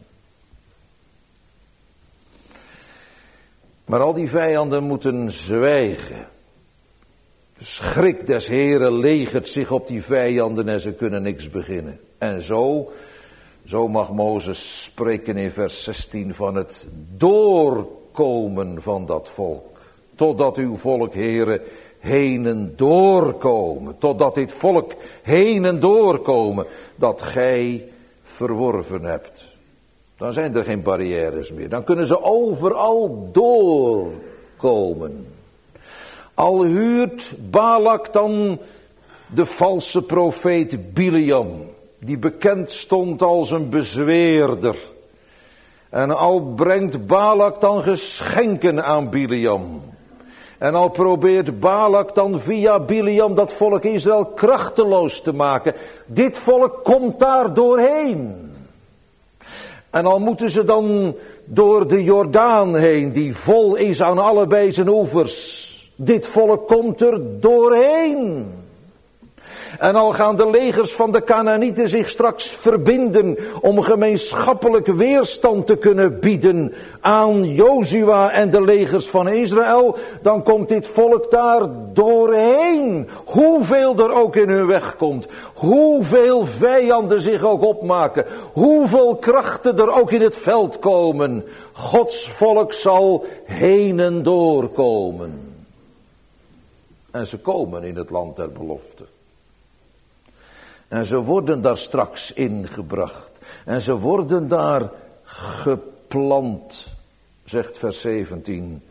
Maar al die vijanden moeten zwijgen. De schrik des Heren legert zich op die vijanden en ze kunnen niks beginnen. En zo mag Mozes spreken in vers 16 van het doorkomen van dat volk. Totdat uw volk, Heren, heen en doorkomen. Totdat dit volk heen en doorkomen dat gij verworven hebt. Dan zijn er geen barrières meer. Dan kunnen ze overal doorkomen. Al huurt Balak dan de valse profeet Biliam, die bekend stond als een bezweerder. En al brengt Balak dan geschenken aan Biliam. En al probeert Balak dan via Biliam dat volk Israël krachteloos te maken. Dit volk komt daar doorheen. En al moeten ze dan door de Jordaan heen, die vol is aan allebei zijn oevers. Dit volk komt er doorheen. En al gaan de legers van de Kanaanieten zich straks verbinden om gemeenschappelijk weerstand te kunnen bieden aan Jozua en de legers van Israël, dan komt dit volk daar doorheen. Hoeveel er ook in hun weg komt, hoeveel vijanden zich ook opmaken, hoeveel krachten er ook in het veld komen, Gods volk zal heen en doorkomen. En ze komen in het land der belofte. En ze worden daar straks ingebracht. En ze worden daar geplant, zegt vers 17,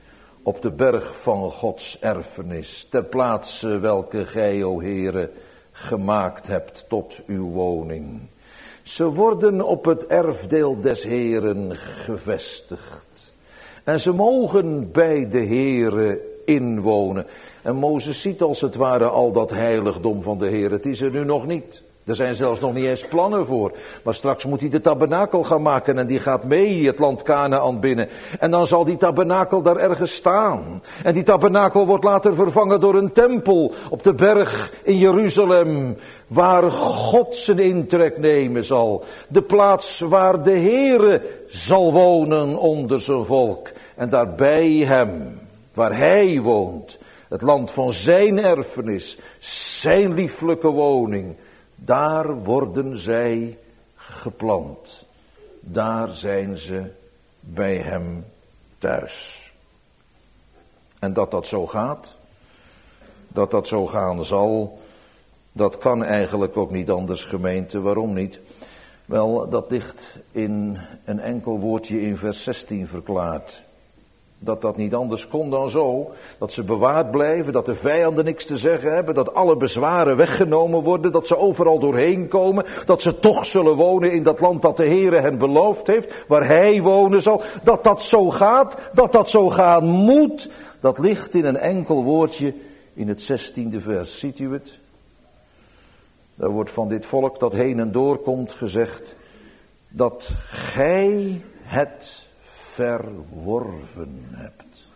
op de berg van Gods erfenis, ter plaatse welke gij, o Heere, gemaakt hebt tot uw woning. Ze worden op het erfdeel des Heeren gevestigd. En ze mogen bij de Heere inwonen. En Mozes ziet als het ware al dat heiligdom van de Heer. Het is er nu nog niet. Er zijn zelfs nog niet eens plannen voor. Maar straks moet hij de tabernakel gaan maken en die gaat mee het land Kanaän binnen. En dan zal die tabernakel daar ergens staan. En die tabernakel wordt later vervangen door een tempel op de berg in Jeruzalem. Waar God zijn intrek nemen zal. De plaats waar de Heere zal wonen onder zijn volk. En daar bij hem, waar hij woont, het land van zijn erfenis, zijn lieflijke woning. Daar worden zij geplant. Daar zijn ze bij hem thuis. En dat zo gaat, dat zo gaan zal, dat kan eigenlijk ook niet anders, gemeente. Waarom niet? Wel, dat ligt in een enkel woordje in vers 16 verklaard. Dat niet anders kon dan zo, dat ze bewaard blijven, dat de vijanden niks te zeggen hebben, dat alle bezwaren weggenomen worden, dat ze overal doorheen komen, dat ze toch zullen wonen in dat land dat de Heere hen beloofd heeft, waar hij wonen zal. Dat zo gaat, dat zo gaan moet, dat ligt in een enkel woordje in het 16e vers. Ziet u het? Daar wordt van dit volk dat heen en door komt gezegd, dat gij het verworven hebt.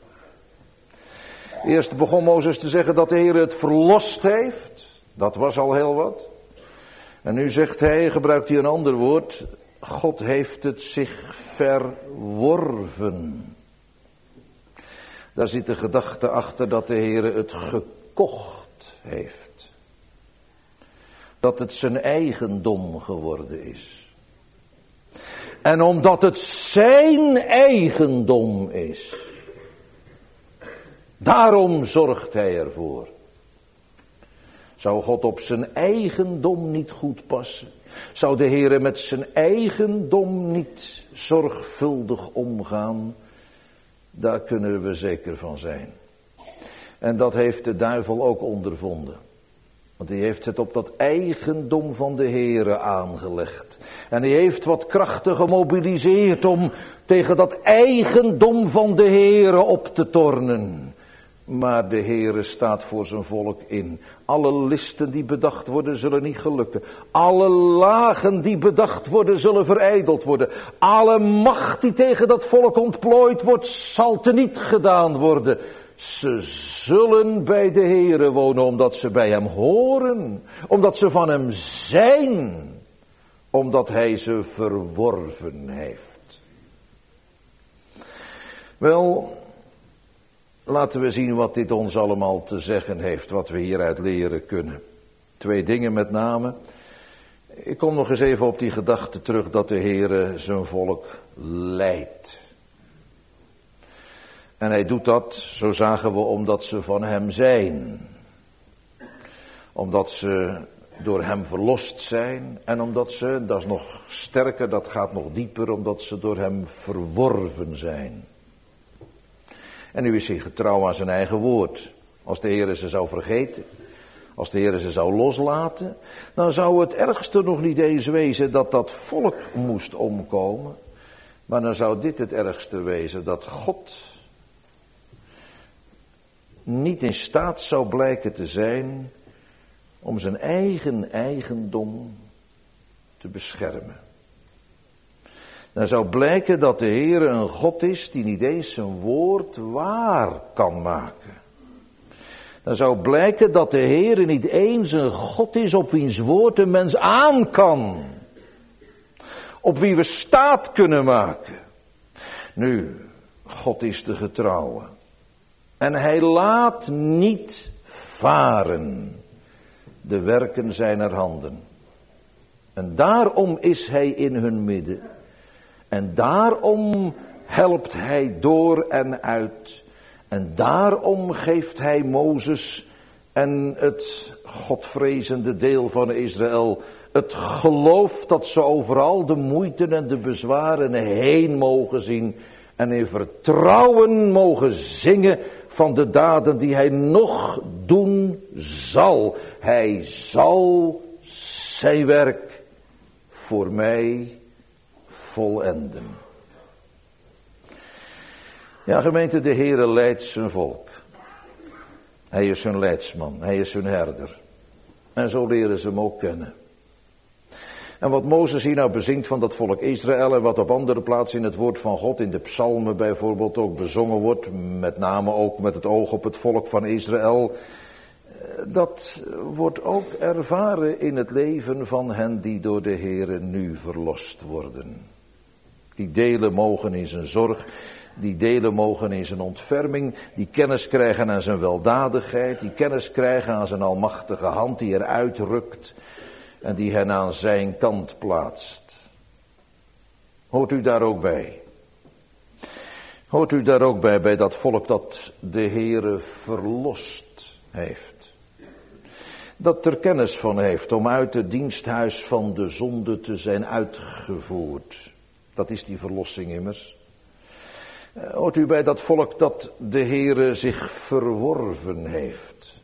Eerst begon Mozes te zeggen dat de Heer het verlost heeft. Dat was al heel wat. En nu zegt hij, gebruikt hij een ander woord, God heeft het zich verworven. Daar zit de gedachte achter dat de Heer het gekocht heeft. Dat het zijn eigendom geworden is. En omdat het zijn eigendom is, daarom zorgt hij ervoor. Zou God op zijn eigendom niet goed passen? Zou de Heere met zijn eigendom niet zorgvuldig omgaan? Daar kunnen we zeker van zijn. En dat heeft de duivel ook ondervonden. Want hij heeft het op dat eigendom van de Heere aangelegd. En hij heeft wat krachten gemobiliseerd om tegen dat eigendom van de Heere op te tornen. Maar de Heere staat voor zijn volk in. Alle listen die bedacht worden zullen niet gelukken. Alle lagen die bedacht worden zullen verijdeld worden. Alle macht die tegen dat volk ontplooid wordt zal teniet gedaan worden. Ze zullen bij de Heere wonen omdat ze bij hem horen. Omdat ze van hem zijn. Omdat hij ze verworven heeft. Wel, laten we zien wat dit ons allemaal te zeggen heeft. Wat we hieruit leren kunnen. 2 dingen met name. Ik kom nog eens even op die gedachte terug dat de Heere zijn volk leidt. En hij doet dat, zo zagen we, omdat ze van hem zijn. Omdat ze door hem verlost zijn. En omdat ze, dat is nog sterker, dat gaat nog dieper, omdat ze door hem verworven zijn. En nu is hij getrouw aan zijn eigen woord. Als de Heer ze zou vergeten, als de Heer ze zou loslaten, dan zou het ergste nog niet eens wezen dat dat volk moest omkomen. Maar dan zou dit het ergste wezen, dat God niet in staat zou blijken te zijn om zijn eigen eigendom te beschermen. Dan zou blijken dat de Heer een God is die niet eens zijn woord waar kan maken. Dan zou blijken dat de Heer niet eens een God is op wiens woord een mens aan kan. Op wie we staat kunnen maken. Nu, God is de getrouwe. En hij laat niet varen de werken zijner handen. En daarom is hij in hun midden. En daarom helpt hij door en uit. En daarom geeft hij Mozes en het godvrezende deel van Israël het geloof dat ze overal de moeite en de bezwaren heen mogen zien. en in vertrouwen mogen zingen van de daden die hij nog doen zal. Hij zal zijn werk voor mij volenden. Ja, gemeente, de Heere leidt zijn volk. Hij is hun leidsman, hij is hun herder. En zo leren ze hem ook kennen. En wat Mozes hier nou bezingt van dat volk Israël en wat op andere plaatsen in het woord van God, in de psalmen bijvoorbeeld ook bezongen wordt, met name ook met het oog op het volk van Israël, dat wordt ook ervaren in het leven van hen die door de Heere nu verlost worden. Die delen mogen in zijn zorg, die delen mogen in zijn ontferming, die kennis krijgen aan zijn weldadigheid, die kennis krijgen aan zijn almachtige hand die eruit rukt en die hen aan zijn kant plaatst. Hoort u daar ook bij? Hoort u daar ook bij dat volk dat de Heere verlost heeft? Dat er kennis van heeft om uit het diensthuis van de zonde te zijn uitgevoerd. Dat is die verlossing immers. Hoort u bij dat volk dat de Heere zich verworven heeft?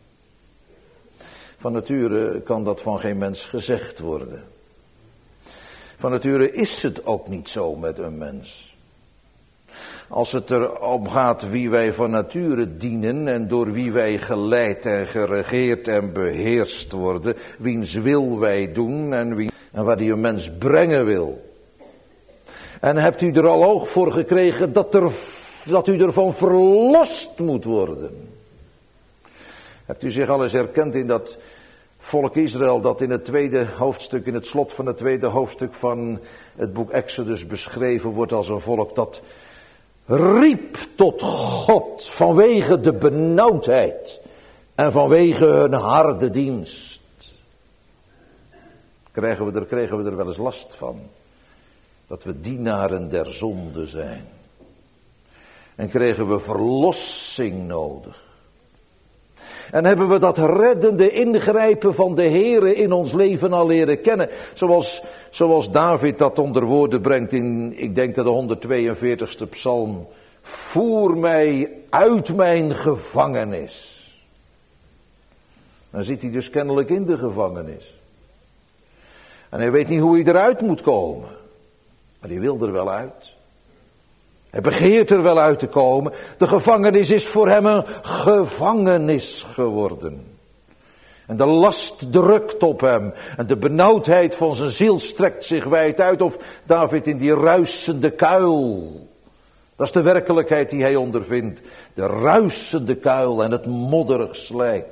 Van nature kan dat van geen mens gezegd worden. Van nature is het ook niet zo met een mens. Als het erom gaat wie wij van nature dienen en door wie wij geleid en geregeerd en beheerst worden, wiens wil wij doen en waar die een mens brengen wil. En hebt u er al oog voor gekregen dat u ervan verlost moet worden? Hebt u zich al eens herkend in dat volk Israël dat in het tweede hoofdstuk, in het slot van het tweede hoofdstuk van het boek Exodus beschreven wordt als een volk dat riep tot God vanwege de benauwdheid en vanwege hun harde dienst. Kregen we er wel eens last van. Dat we dienaren der zonde zijn. En kregen we verlossing nodig. En hebben we dat reddende ingrijpen van de Heere in ons leven al leren kennen. Zoals David dat onder woorden brengt in, ik denk de 142ste psalm. Voer mij uit mijn gevangenis. Dan zit hij dus kennelijk in de gevangenis. En hij weet niet hoe hij eruit moet komen. Maar hij wil er wel uit. Hij begeert er wel uit te komen. De gevangenis is voor hem een gevangenis geworden. En de last drukt op hem. En de benauwdheid van zijn ziel strekt zich wijd uit. Of David in die ruisende kuil. Dat is de werkelijkheid die hij ondervindt. De ruisende kuil en het modderig slijk.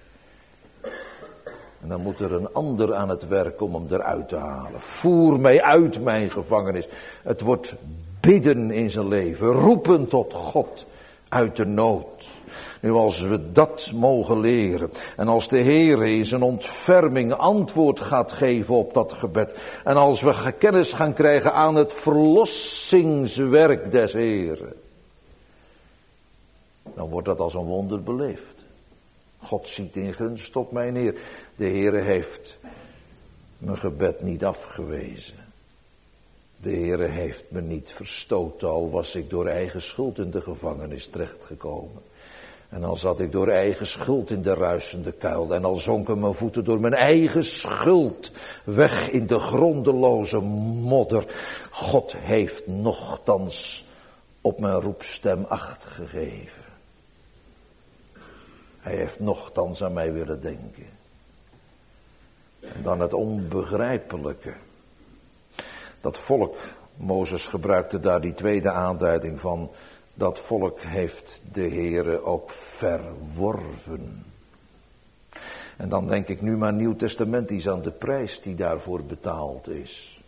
En dan moet er een ander aan het werk om hem eruit te halen. Voer mij uit mijn gevangenis. Het wordt bidden in zijn leven. Roepen tot God uit de nood. Nu als we dat mogen leren. En als de Heere in zijn ontferming antwoord gaat geven op dat gebed. En als we kennis gaan krijgen aan het verlossingswerk des Heeren. Dan wordt dat als een wonder beleefd. God ziet in gunst op mij neer. De Heere heeft mijn gebed niet afgewezen. De Heere heeft me niet verstoten, al was ik door eigen schuld in de gevangenis terechtgekomen. En al zat ik door eigen schuld in de ruisende kuil. En al zonken mijn voeten door mijn eigen schuld weg in de grondeloze modder. God heeft nochtans op mijn roepstem acht gegeven. Hij heeft nochtans aan mij willen denken. En dan het onbegrijpelijke. Dat volk, Mozes gebruikte daar die tweede aanduiding van. Dat volk heeft de Heere ook verworven. En dan denk ik nu maar Nieuw Testamentisch aan de prijs die daarvoor betaald is.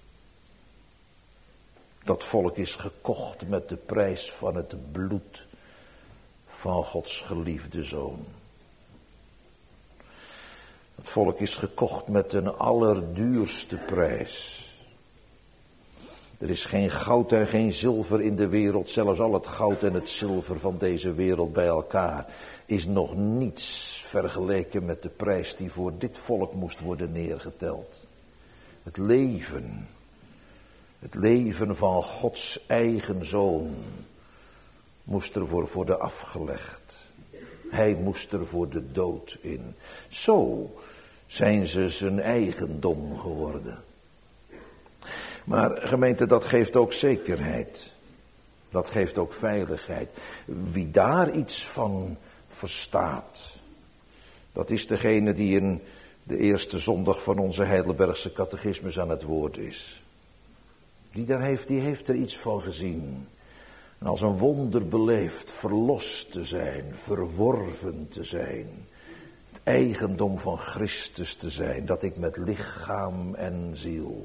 Dat volk is gekocht met de prijs van het bloed van Gods geliefde Zoon. Het volk is gekocht met een allerduurste prijs. Er is geen goud en geen zilver in de wereld. Zelfs al het goud en het zilver van deze wereld bij elkaar is nog niets vergeleken met de prijs die voor dit volk moest worden neergeteld. Het leven Het leven van Gods eigen zoon moest ervoor worden afgelegd. Hij moest er voor de dood in. Zo zijn ze zijn eigendom geworden. Maar gemeente, dat geeft ook zekerheid. Dat geeft ook veiligheid. Wie daar iets van verstaat, dat is degene die in de eerste zondag van onze Heidelbergse catechismus aan het woord is. Die heeft er iets van gezien. En als een wonder beleefd, verlost te zijn, verworven te zijn. Het eigendom van Christus te zijn, dat ik met lichaam en ziel,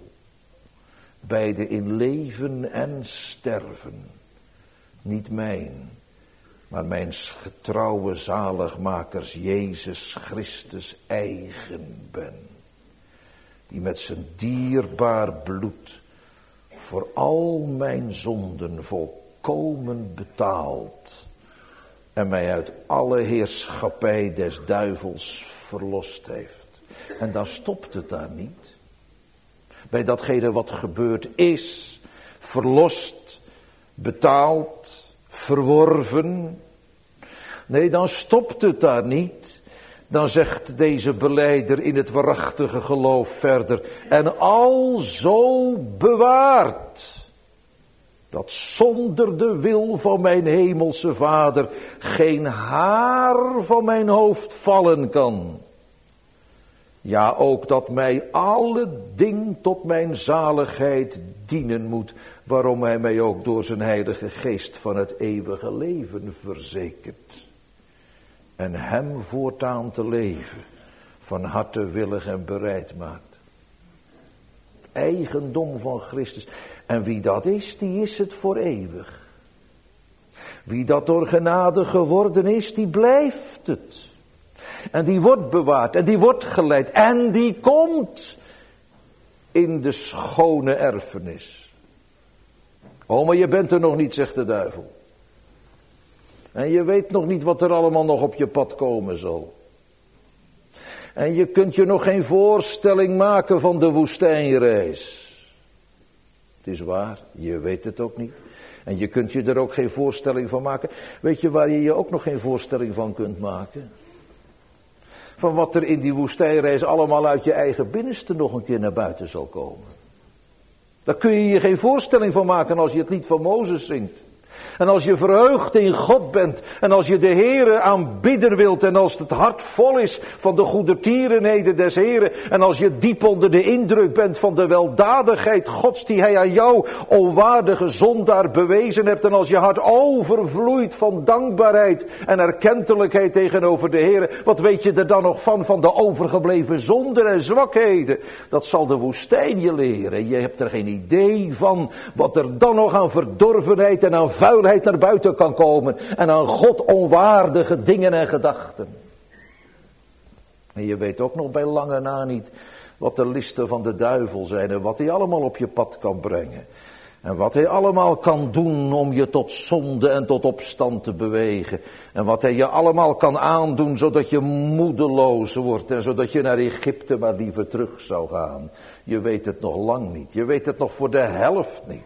beide in leven en sterven, niet mijn, maar mijn getrouwe zaligmakers Jezus Christus eigen ben. Die met zijn dierbaar bloed voor al mijn zonden volkomen betaald en mij uit alle heerschappij des duivels verlost heeft. En dan stopt het daar niet. Bij datgene wat gebeurd is, verlost, betaald, verworven. Nee, dan stopt het daar niet. Dan zegt deze belijder in het waarachtige geloof verder: en alzo bewaard, dat zonder de wil van mijn hemelse Vader geen haar van mijn hoofd vallen kan. Ja, ook dat mij alle ding tot mijn zaligheid dienen moet, waarom hij mij ook door zijn heilige geest van het eeuwige leven verzekert. En hem voortaan te leven, van harte willig en bereid maakt. Eigendom van Christus. En wie dat is, die is het voor eeuwig. Wie dat door genade geworden is, die blijft het. En die wordt bewaard en die wordt geleid en die komt in de schone erfenis. Oh, maar je bent er nog niet, zegt de duivel. En je weet nog niet wat er allemaal nog op je pad komen zal. En je kunt je nog geen voorstelling maken van de woestijnreis. Het is waar, je weet het ook niet. En je kunt je er ook geen voorstelling van maken. Weet je waar je je ook nog geen voorstelling van kunt maken? Van wat er in die woestijnreis allemaal uit je eigen binnenste nog een keer naar buiten zal komen. Daar kun je je geen voorstelling van maken als je het lied van Mozes zingt. En als je verheugd in God bent en als je de Heere aanbidden wilt en als het hart vol is van de goedertierenheden des Heeren en als je diep onder de indruk bent van de weldadigheid Gods die hij aan jou, onwaardige zondaar, bewezen hebt en als je hart overvloeit van dankbaarheid en erkentelijkheid tegenover de Heere, wat weet je er dan nog van de overgebleven zonden en zwakheden? Dat zal de woestijn je leren. Je hebt er geen idee van wat er dan nog aan verdorvenheid en aan vuilheid naar buiten kan komen en aan God onwaardige dingen en gedachten. En je weet ook nog bij lange na niet wat de listen van de duivel zijn en wat hij allemaal op je pad kan brengen. En wat hij allemaal kan doen om je tot zonde en tot opstand te bewegen. En wat hij je allemaal kan aandoen zodat je moedeloos wordt en zodat je naar Egypte maar liever terug zou gaan. Je weet het nog lang niet. Je weet het nog voor de helft niet.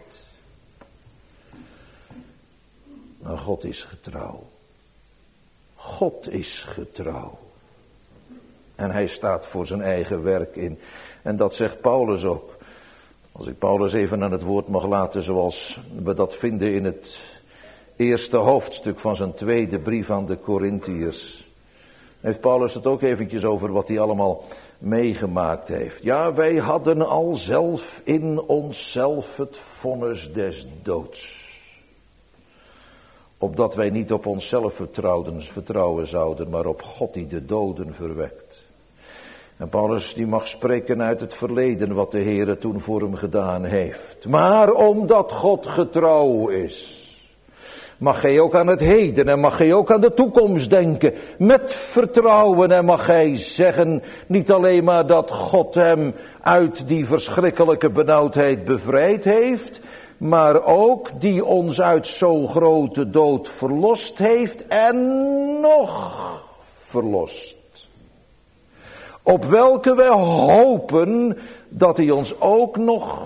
Maar God is getrouw. God is getrouw. En hij staat voor zijn eigen werk in. En dat zegt Paulus ook. Als ik Paulus even aan het woord mag laten zoals we dat vinden in het eerste hoofdstuk van zijn tweede brief aan de Korintiërs. Heeft Paulus het ook eventjes over wat hij allemaal meegemaakt heeft. Ja, wij hadden al zelf in onszelf het vonnis des doods. Opdat wij niet op onszelf vertrouwen zouden, maar op God die de doden verwekt. En Paulus die mag spreken uit het verleden wat de Heere toen voor hem gedaan heeft. Maar omdat God getrouw is, mag hij ook aan het heden en mag hij ook aan de toekomst denken. Met vertrouwen en mag hij zeggen, niet alleen maar dat God hem uit die verschrikkelijke benauwdheid bevrijd heeft, maar ook die ons uit zo'n grote dood verlost heeft en nog verlost. Op welke wij hopen dat hij ons ook nog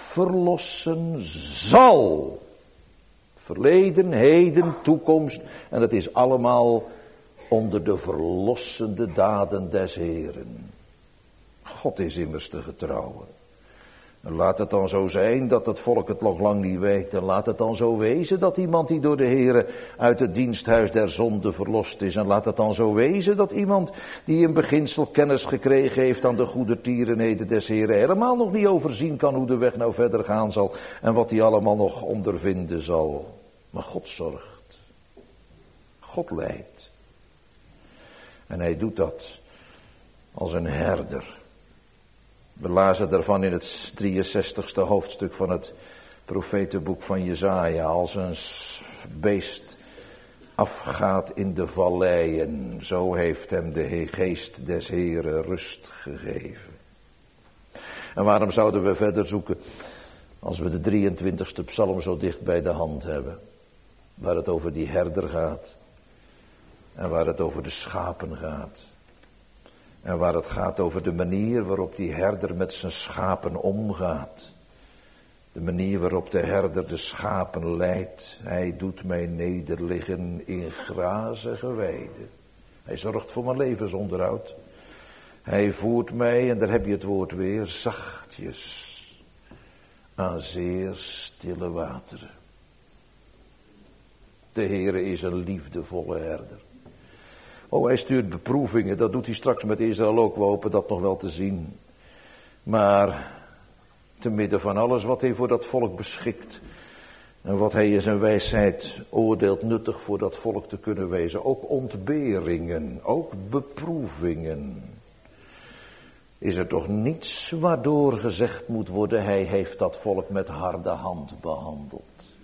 verlossen zal. Verleden, heden, toekomst. En het is allemaal onder de verlossende daden des Heeren. God is immers te getrouwen. En laat het dan zo zijn dat het volk het nog lang niet weet. En laat het dan zo wezen dat iemand die door de Heere uit het diensthuis der zonde verlost is. En laat het dan zo wezen dat iemand die in beginsel kennis gekregen heeft aan de goede tierenheden des Heeren helemaal nog niet overzien kan hoe de weg nou verder gaan zal. En wat hij allemaal nog ondervinden zal. Maar God zorgt. God leidt. En hij doet dat als een herder. We lazen daarvan in het 63ste hoofdstuk van het profetenboek van Jesaja. Als een beest afgaat in de valleien, zo heeft hem de geest des Heeren rust gegeven. En waarom zouden we verder zoeken als we de 23ste psalm zo dicht bij de hand hebben? Waar het over die herder gaat. En waar het over de schapen gaat. En waar het gaat over de manier waarop die herder met zijn schapen omgaat. De manier waarop de herder de schapen leidt. Hij doet mij nederliggen in grazige weiden. Hij zorgt voor mijn levensonderhoud. Hij voert mij, en daar heb je het woord weer, zachtjes aan zeer stille wateren. De Heere is een liefdevolle herder. Oh, hij stuurt beproevingen, dat doet hij straks met Israël ook, we hopen dat nog wel te zien. Maar te midden van alles wat hij voor dat volk beschikt en wat hij in zijn wijsheid oordeelt nuttig voor dat volk te kunnen wezen, ook ontberingen, ook beproevingen, is er toch niets waardoor gezegd moet worden, hij heeft dat volk met harde hand behandeld.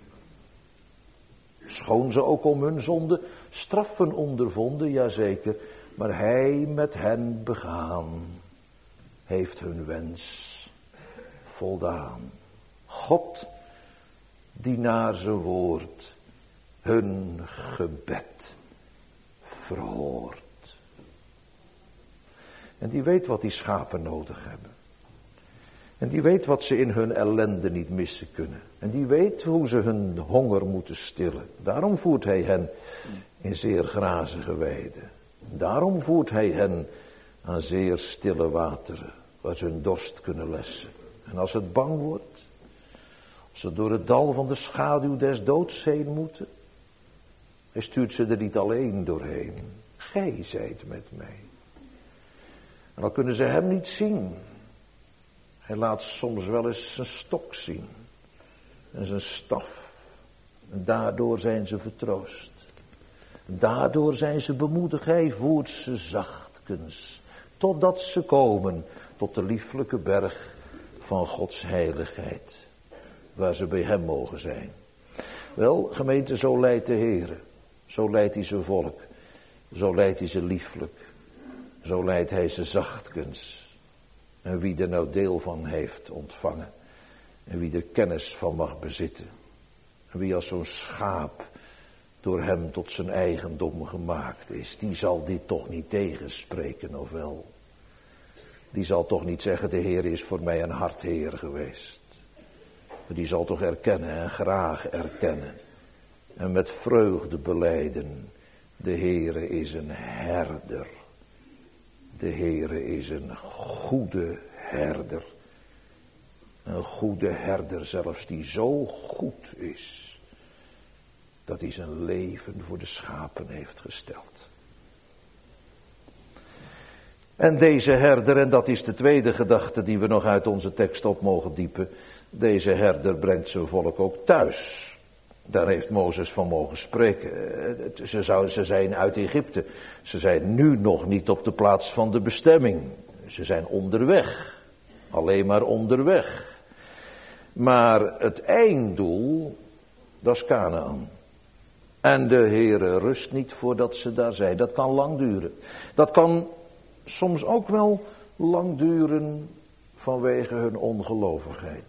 Schoon ze ook om hun zonde straffen ondervonden, jazeker, maar hij met hen begaan, heeft hun wens voldaan. God die naar zijn woord hun gebed verhoort. En die weet wat die schapen nodig hebben. En die weet wat ze in hun ellende niet missen kunnen. En die weet hoe ze hun honger moeten stillen. Daarom voert hij hen in zeer grazige weiden. Daarom voert hij hen aan zeer stille wateren, waar ze hun dorst kunnen lessen. En als het bang wordt, als ze door het dal van de schaduw des doods heen moeten, hij stuurt ze er niet alleen doorheen. Gij zijt met mij. En dan kunnen ze hem niet zien. Hij laat soms wel eens zijn stok zien. En zijn staf. En daardoor zijn ze vertroost. Daardoor zijn ze bemoedigd. Hij voert ze zachtkens. Totdat ze komen tot de lieflijke berg van Gods heiligheid. Waar ze bij hem mogen zijn. Wel, gemeente, zo leidt de Heer. Zo leidt hij zijn volk. Zo leidt hij ze lieflijk. Zo leidt hij ze zachtkens. En wie er nou deel van heeft ontvangen. En wie er kennis van mag bezitten. En wie als zo'n schaap door hem tot zijn eigendom gemaakt is. Die zal dit toch niet tegenspreken, of wel? Die zal toch niet zeggen, de Heer is voor mij een hardheer geweest. Maar die zal toch erkennen en graag erkennen. En met vreugde belijden. De Heere is een herder. De Heere is een goede herder. Een goede herder zelfs die zo goed is. Dat hij zijn leven voor de schapen heeft gesteld. En deze herder, en dat is de tweede gedachte die we nog uit onze tekst op mogen diepen. Deze herder brengt zijn volk ook thuis. Daar heeft Mozes van mogen spreken. Ze zijn uit Egypte. Ze zijn nu nog niet op de plaats van de bestemming. Ze zijn onderweg. Alleen maar onderweg. Maar het einddoel, dat is Kanaan. En de Heere rust niet voordat ze daar zijn. Dat kan lang duren. Dat kan soms ook wel lang duren vanwege hun ongelovigheid.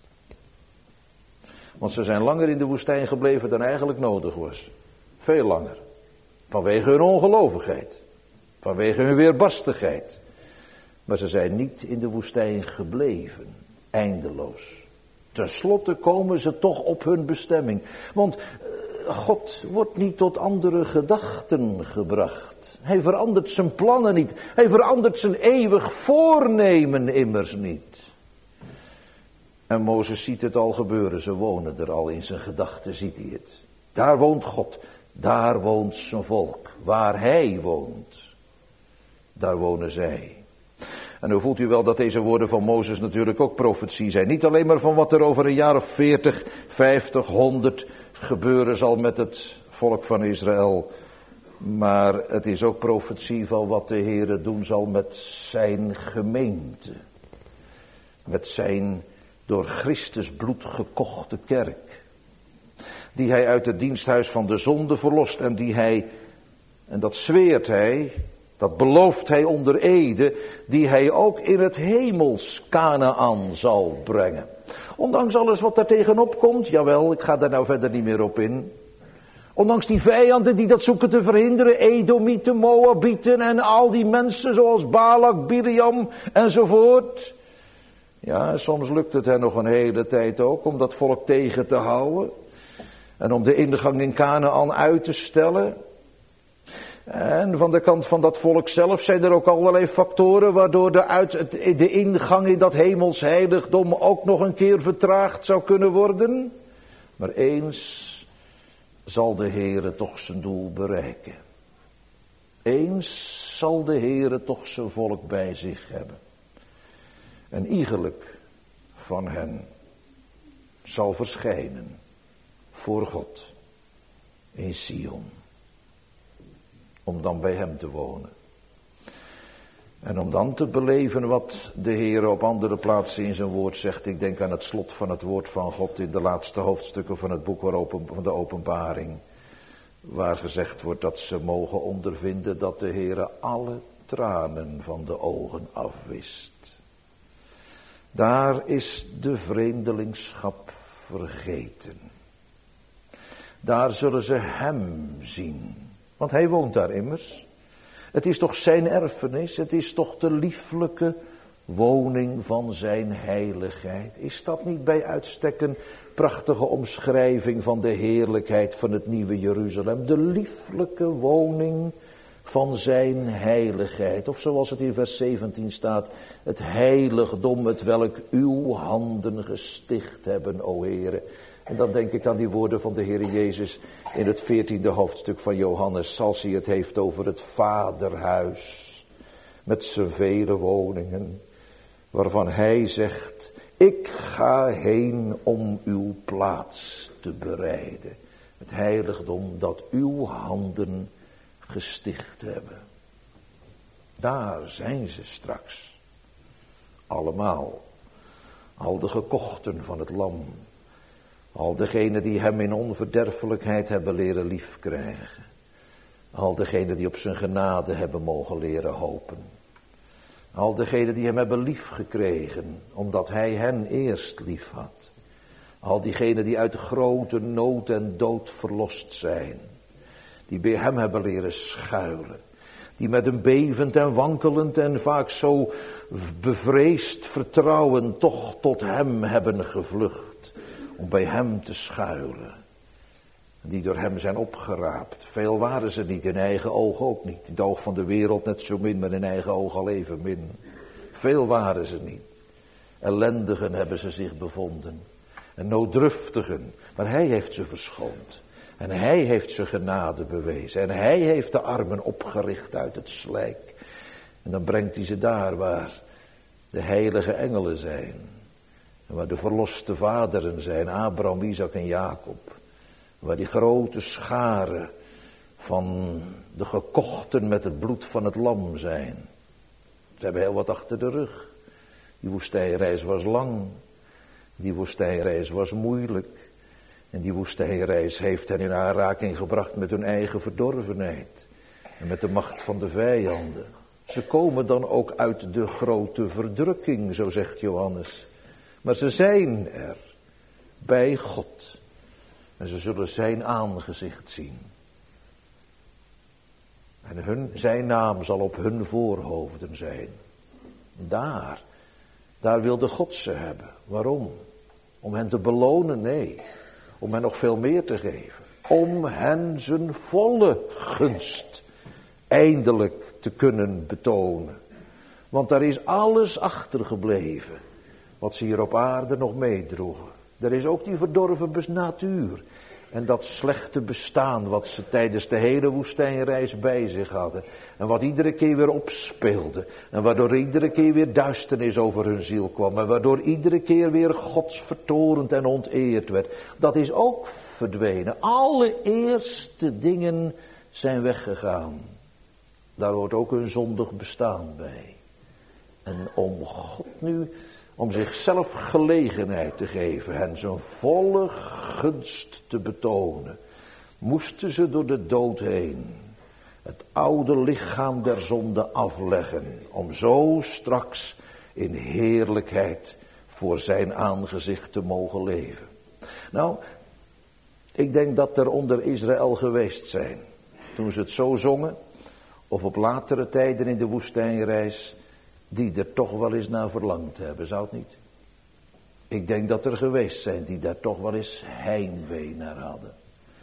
Want ze zijn langer in de woestijn gebleven dan eigenlijk nodig was. Veel langer. Vanwege hun ongelovigheid. Vanwege hun weerbarstigheid. Maar ze zijn niet in de woestijn gebleven. Eindeloos. Ten slotte komen ze toch op hun bestemming. Want God wordt niet tot andere gedachten gebracht. Hij verandert zijn plannen niet. Hij verandert zijn eeuwig voornemen immers niet. En Mozes ziet het al gebeuren. Ze wonen er al, in zijn gedachten ziet hij het. Daar woont God. Daar woont zijn volk. Waar hij woont, daar wonen zij. En nu voelt u wel dat deze woorden van Mozes natuurlijk ook profetie zijn. Niet alleen maar van wat er over een jaar of 40, 50, 100 gebeuren zal met het volk van Israël. Maar het is ook profetie van wat de Heere doen zal met zijn gemeente. Met zijn door Christus bloed gekochte kerk. Die hij uit het diensthuis van de zonde verlost en die hij, en dat zweert hij, dat belooft hij onder ede, die hij ook in het hemels Kanaän zal brengen. Ondanks alles wat daar tegenop komt, jawel, ik ga daar nou verder niet meer op in. Ondanks die vijanden die dat zoeken te verhinderen, Edomieten, Moabieten en al die mensen zoals Balak, Biliam enzovoort. Ja, soms lukt het hen nog een hele tijd ook om dat volk tegen te houden. En om de ingang in Kanaän uit te stellen. En van de kant van dat volk zelf zijn er ook allerlei factoren waardoor de ingang in dat hemels heiligdom ook nog een keer vertraagd zou kunnen worden. Maar eens zal de Heere toch zijn doel bereiken. Eens zal de Heere toch zijn volk bij zich hebben. En iegelijk van hen zal verschijnen voor God in Sion. Om dan bij hem te wonen. En om dan te beleven wat de Heer op andere plaatsen in zijn woord zegt. Ik denk aan het slot van het woord van God in de laatste hoofdstukken van het boek van de Openbaring. Waar gezegd wordt dat ze mogen ondervinden dat de Heer alle tranen van de ogen afwist. Daar is de vreemdelingschap vergeten. Daar zullen ze hem zien. Want hij woont daar immers. Het is toch zijn erfenis. Het is toch de lieflijke woning van zijn heiligheid. Is dat niet bij uitstek een prachtige omschrijving van de heerlijkheid van het nieuwe Jeruzalem? De lieflijke woning van zijn heiligheid. Of zoals het in vers 17 staat. Het heiligdom het welk uw handen gesticht hebben, o Heere. En dan denk ik aan die woorden van de Heer Jezus in het 14e hoofdstuk van Johannes. Als hij het heeft over het vaderhuis. Met zijn vele woningen. Waarvan hij zegt, ik ga heen om uw plaats te bereiden. Het heiligdom dat uw handen gesticht hebben. Daar zijn ze straks. Allemaal. Al de gekochten van het lam. Al degenen die hem in onverderfelijkheid hebben leren liefkrijgen. Al degenen die op zijn genade hebben mogen leren hopen. Al degenen die hem hebben liefgekregen, omdat hij hen eerst lief had. Al diegenen die uit grote nood en dood verlost zijn. Die bij hem hebben leren schuilen. Die met een bevend en wankelend en vaak zo bevreesd vertrouwen toch tot hem hebben gevlucht. Om bij hem te schuilen. Die door hem zijn opgeraapt. Veel waren ze niet, in eigen oog ook niet. In het oog van de wereld net zo min, maar in eigen oog al even min. Veel waren ze niet. Ellendigen hebben ze zich bevonden. En nooddruftigen. Maar hij heeft ze verschoond. En hij heeft ze genade bewezen. En hij heeft de armen opgericht uit het slijk. En dan brengt hij ze daar waar de heilige engelen zijn. En waar de verloste vaderen zijn, Abraham, Isaac en Jacob. Waar die grote scharen van de gekochten met het bloed van het lam zijn. Ze hebben heel wat achter de rug. Die woestijnreis was lang. Die woestijnreis was moeilijk. En die woestijnreis heeft hen in aanraking gebracht met hun eigen verdorvenheid. En met de macht van de vijanden. Ze komen dan ook uit de grote verdrukking, zo zegt Johannes. Maar ze zijn er. Bij God. En ze zullen zijn aangezicht zien. En zijn naam zal op hun voorhoofden zijn. Daar wilde God ze hebben. Waarom? om hen te belonen, nee. Om hen nog veel meer te geven. Om hen zijn volle gunst eindelijk te kunnen betonen. Want daar is alles achtergebleven wat ze hier op aarde nog meedroegen. Er is ook die verdorven natuur. En dat slechte bestaan wat ze tijdens de hele woestijnreis bij zich hadden. En wat iedere keer weer opspeelde. En waardoor iedere keer weer duisternis over hun ziel kwam. En waardoor iedere keer weer godsvertorend en onteerd werd. Dat is ook verdwenen. Alle eerste dingen zijn weggegaan. Daar hoort ook hun zondig bestaan bij. En om God nu, om zichzelf gelegenheid te geven, hen zijn volle gunst te betonen, moesten ze door de dood heen het oude lichaam der zonde afleggen, om zo straks in heerlijkheid voor zijn aangezicht te mogen leven. Nou, ik denk dat er onder Israël geweest zijn, toen ze het zo zongen, of op latere tijden in de woestijnreis, die er toch wel eens naar verlangd hebben, zou het niet? Ik denk dat er geweest zijn die daar toch wel eens heimwee naar hadden.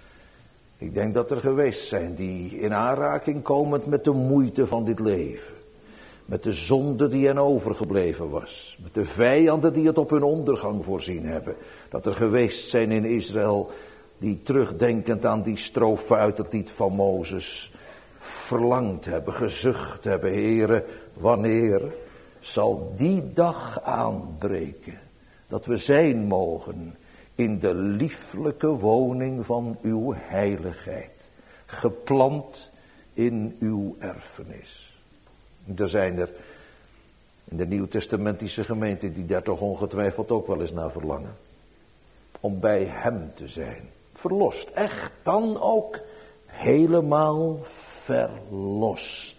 Ik denk dat er geweest zijn die in aanraking komend met de moeite van dit leven, met de zonde die hen overgebleven was, met de vijanden die het op hun ondergang voorzien hebben, dat er geweest zijn in Israël die terugdenkend aan die strofe uit het lied van Mozes verlangd hebben, gezucht hebben: Heere, wanneer zal die dag aanbreken dat we zijn mogen in de lieflijke woning van uw heiligheid, geplant in uw erfenis. Er zijn er in de nieuwtestamentische gemeente die daar toch ongetwijfeld ook wel eens naar verlangen, om bij hem te zijn, verlost, echt dan ook helemaal verlost.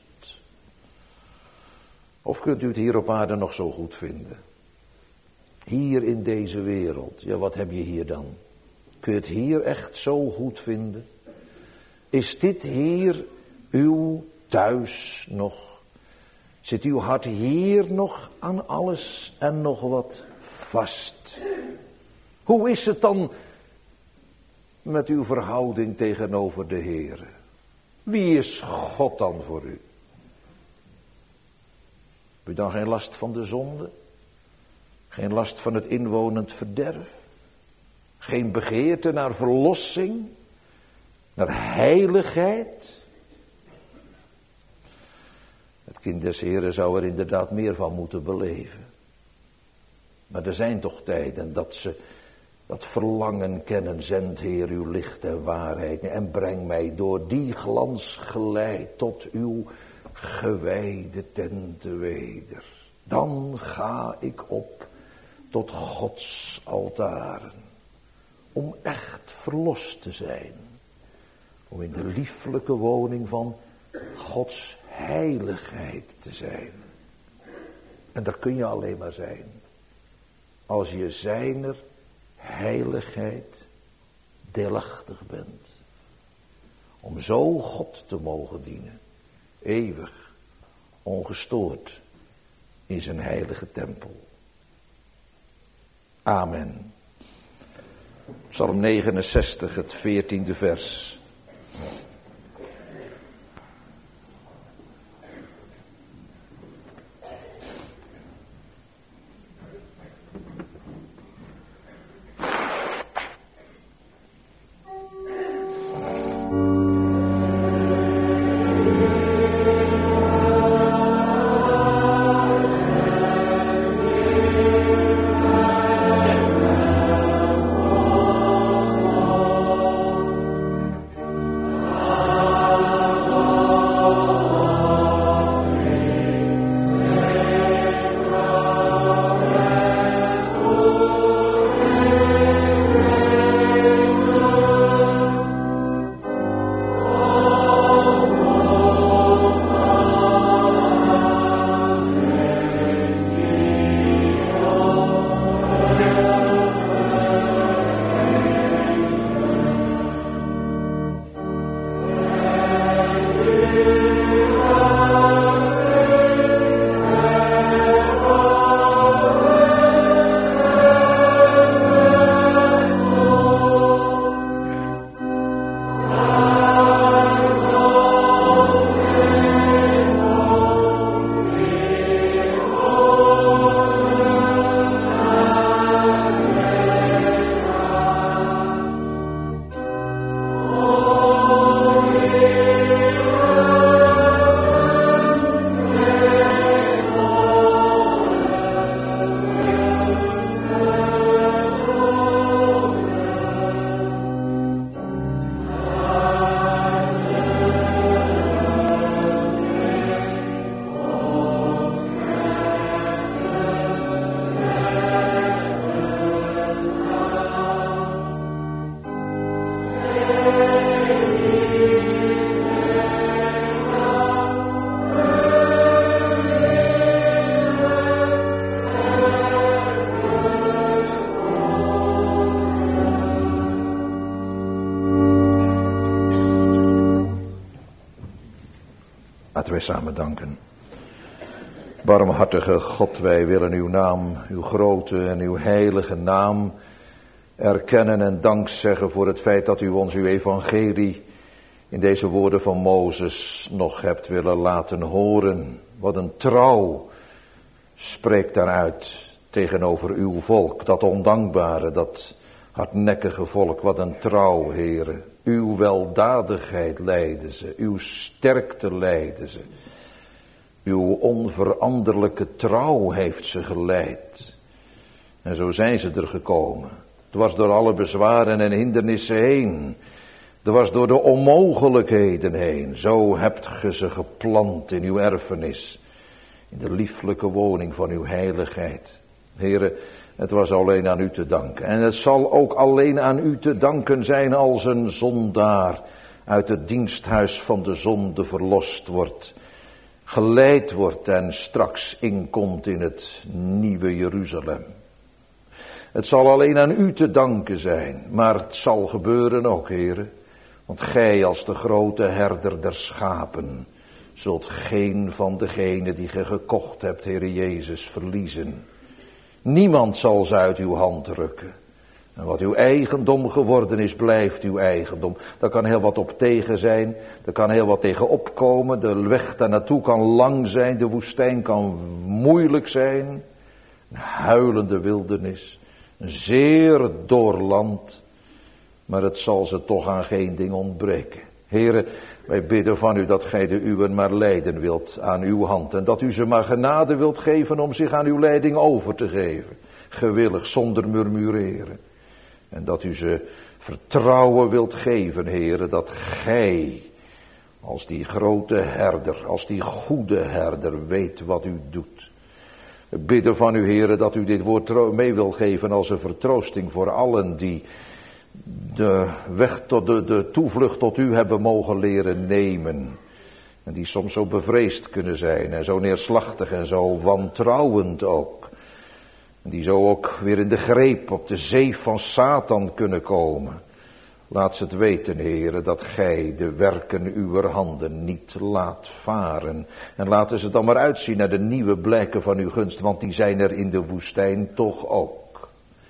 Of kunt u het hier op aarde nog zo goed vinden? Hier in deze wereld, ja, wat heb je hier dan? Kun je het hier echt zo goed vinden? Is dit hier uw thuis nog? Zit uw hart hier nog aan alles en nog wat vast? Hoe is het dan met uw verhouding tegenover de Heere? Wie is God dan voor u? Heb je dan geen last van de zonde? Geen last van het inwonend verderf? Geen begeerte naar verlossing? Naar heiligheid? Het kind des Heren zou er inderdaad meer van moeten beleven. Maar er zijn toch tijden dat ze dat verlangen kennen. Zend, Heer, uw licht en waarheid en breng mij door die glans geleid tot uw gewijde tenten weder. Dan ga ik op tot Gods altaren, om echt verlost te zijn, om in de lieflijke woning van Gods heiligheid te zijn. En dat kun je alleen maar zijn als je zijner heiligheid deelachtig bent, om zo God te mogen dienen, eeuwig, ongestoord in zijn heilige tempel. Amen. Psalm 69, het 14e vers. Laten wij samen danken. Barmhartige God, wij willen uw naam, uw grote en uw heilige naam erkennen en dank zeggen voor het feit dat u ons uw evangelie in deze woorden van Mozes nog hebt willen laten horen. Wat een trouw spreekt daaruit tegenover uw volk, dat ondankbare, dat hardnekkige volk. Wat een trouw, Heere. Uw weldadigheid leiden ze, uw sterkte leiden ze. Uw onveranderlijke trouw heeft ze geleid. En zo zijn ze er gekomen. Dwars door alle bezwaren en hindernissen heen. Dwars door de onmogelijkheden heen. Zo hebt ge ze geplant in uw erfenis. In de lieflijke woning van uw heiligheid. Heere, het was alleen aan u te danken. En het zal ook alleen aan u te danken zijn als een zondaar uit het diensthuis van de zonde verlost wordt. Geleid wordt en straks inkomt in het nieuwe Jeruzalem. Het zal alleen aan u te danken zijn, maar het zal gebeuren ook, Heere. Want gij als de grote herder der schapen zult geen van degenen die ge gekocht hebt, Heere Jezus, verliezen. Niemand zal ze uit uw hand rukken. En wat uw eigendom geworden is, blijft uw eigendom. Daar kan heel wat op tegen zijn. Er kan heel wat tegen opkomen. De weg daar naartoe kan lang zijn. De woestijn kan moeilijk zijn. Een huilende wildernis. Een zeer dor land. Maar het zal ze toch aan geen ding ontbreken. Heere, wij bidden van u dat gij de uwen maar leiden wilt aan uw hand. En dat u ze maar genade wilt geven om zich aan uw leiding over te geven. Gewillig, zonder murmureren. En dat u ze vertrouwen wilt geven, Heere, dat gij als die grote herder, als die goede herder weet wat u doet. We bidden van u, Heere, dat u dit woord mee wil geven als een vertroosting voor allen die de weg tot de toevlucht tot u hebben mogen leren nemen. En die soms zo bevreesd kunnen zijn en zo neerslachtig en zo wantrouwend ook. En die zo ook weer in de greep op de zeef van Satan kunnen komen. Laat ze het weten, Heere, dat gij de werken uwer handen niet laat varen. En laten ze dan maar uitzien naar de nieuwe blijken van uw gunst, want die zijn er in de woestijn toch ook.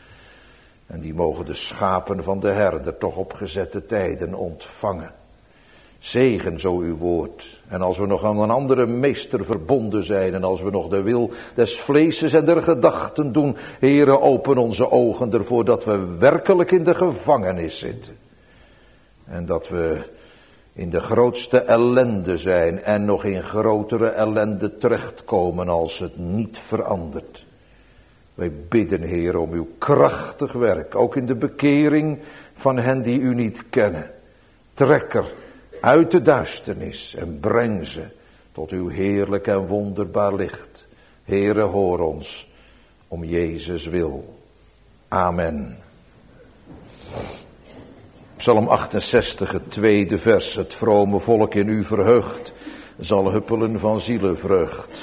En die mogen de schapen van de herder toch op gezette tijden ontvangen. Zegen zo uw woord. En als we nog aan een andere meester verbonden zijn. En als we nog de wil des vleeses en der gedachten doen. Heere, open onze ogen ervoor dat we werkelijk in de gevangenis zitten. En dat we in de grootste ellende zijn. En nog in grotere ellende terechtkomen als het niet verandert. Wij bidden, Heer, om uw krachtig werk. Ook in de bekering van hen die u niet kennen. Trek er uit de duisternis en breng ze tot uw heerlijk en wonderbaar licht. Heere, hoor ons om Jezus wil. Amen. Psalm 68, het tweede vers. Het vrome volk in u verheugt, zal huppelen van zielenvreugd.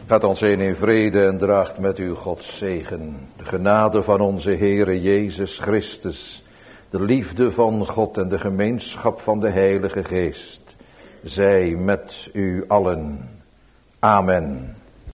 Gaat ons heen in vrede en draagt met u Gods zegen. De genade van onze Heere Jezus Christus, de liefde van God en de gemeenschap van de Heilige Geest, zij met u allen. Amen.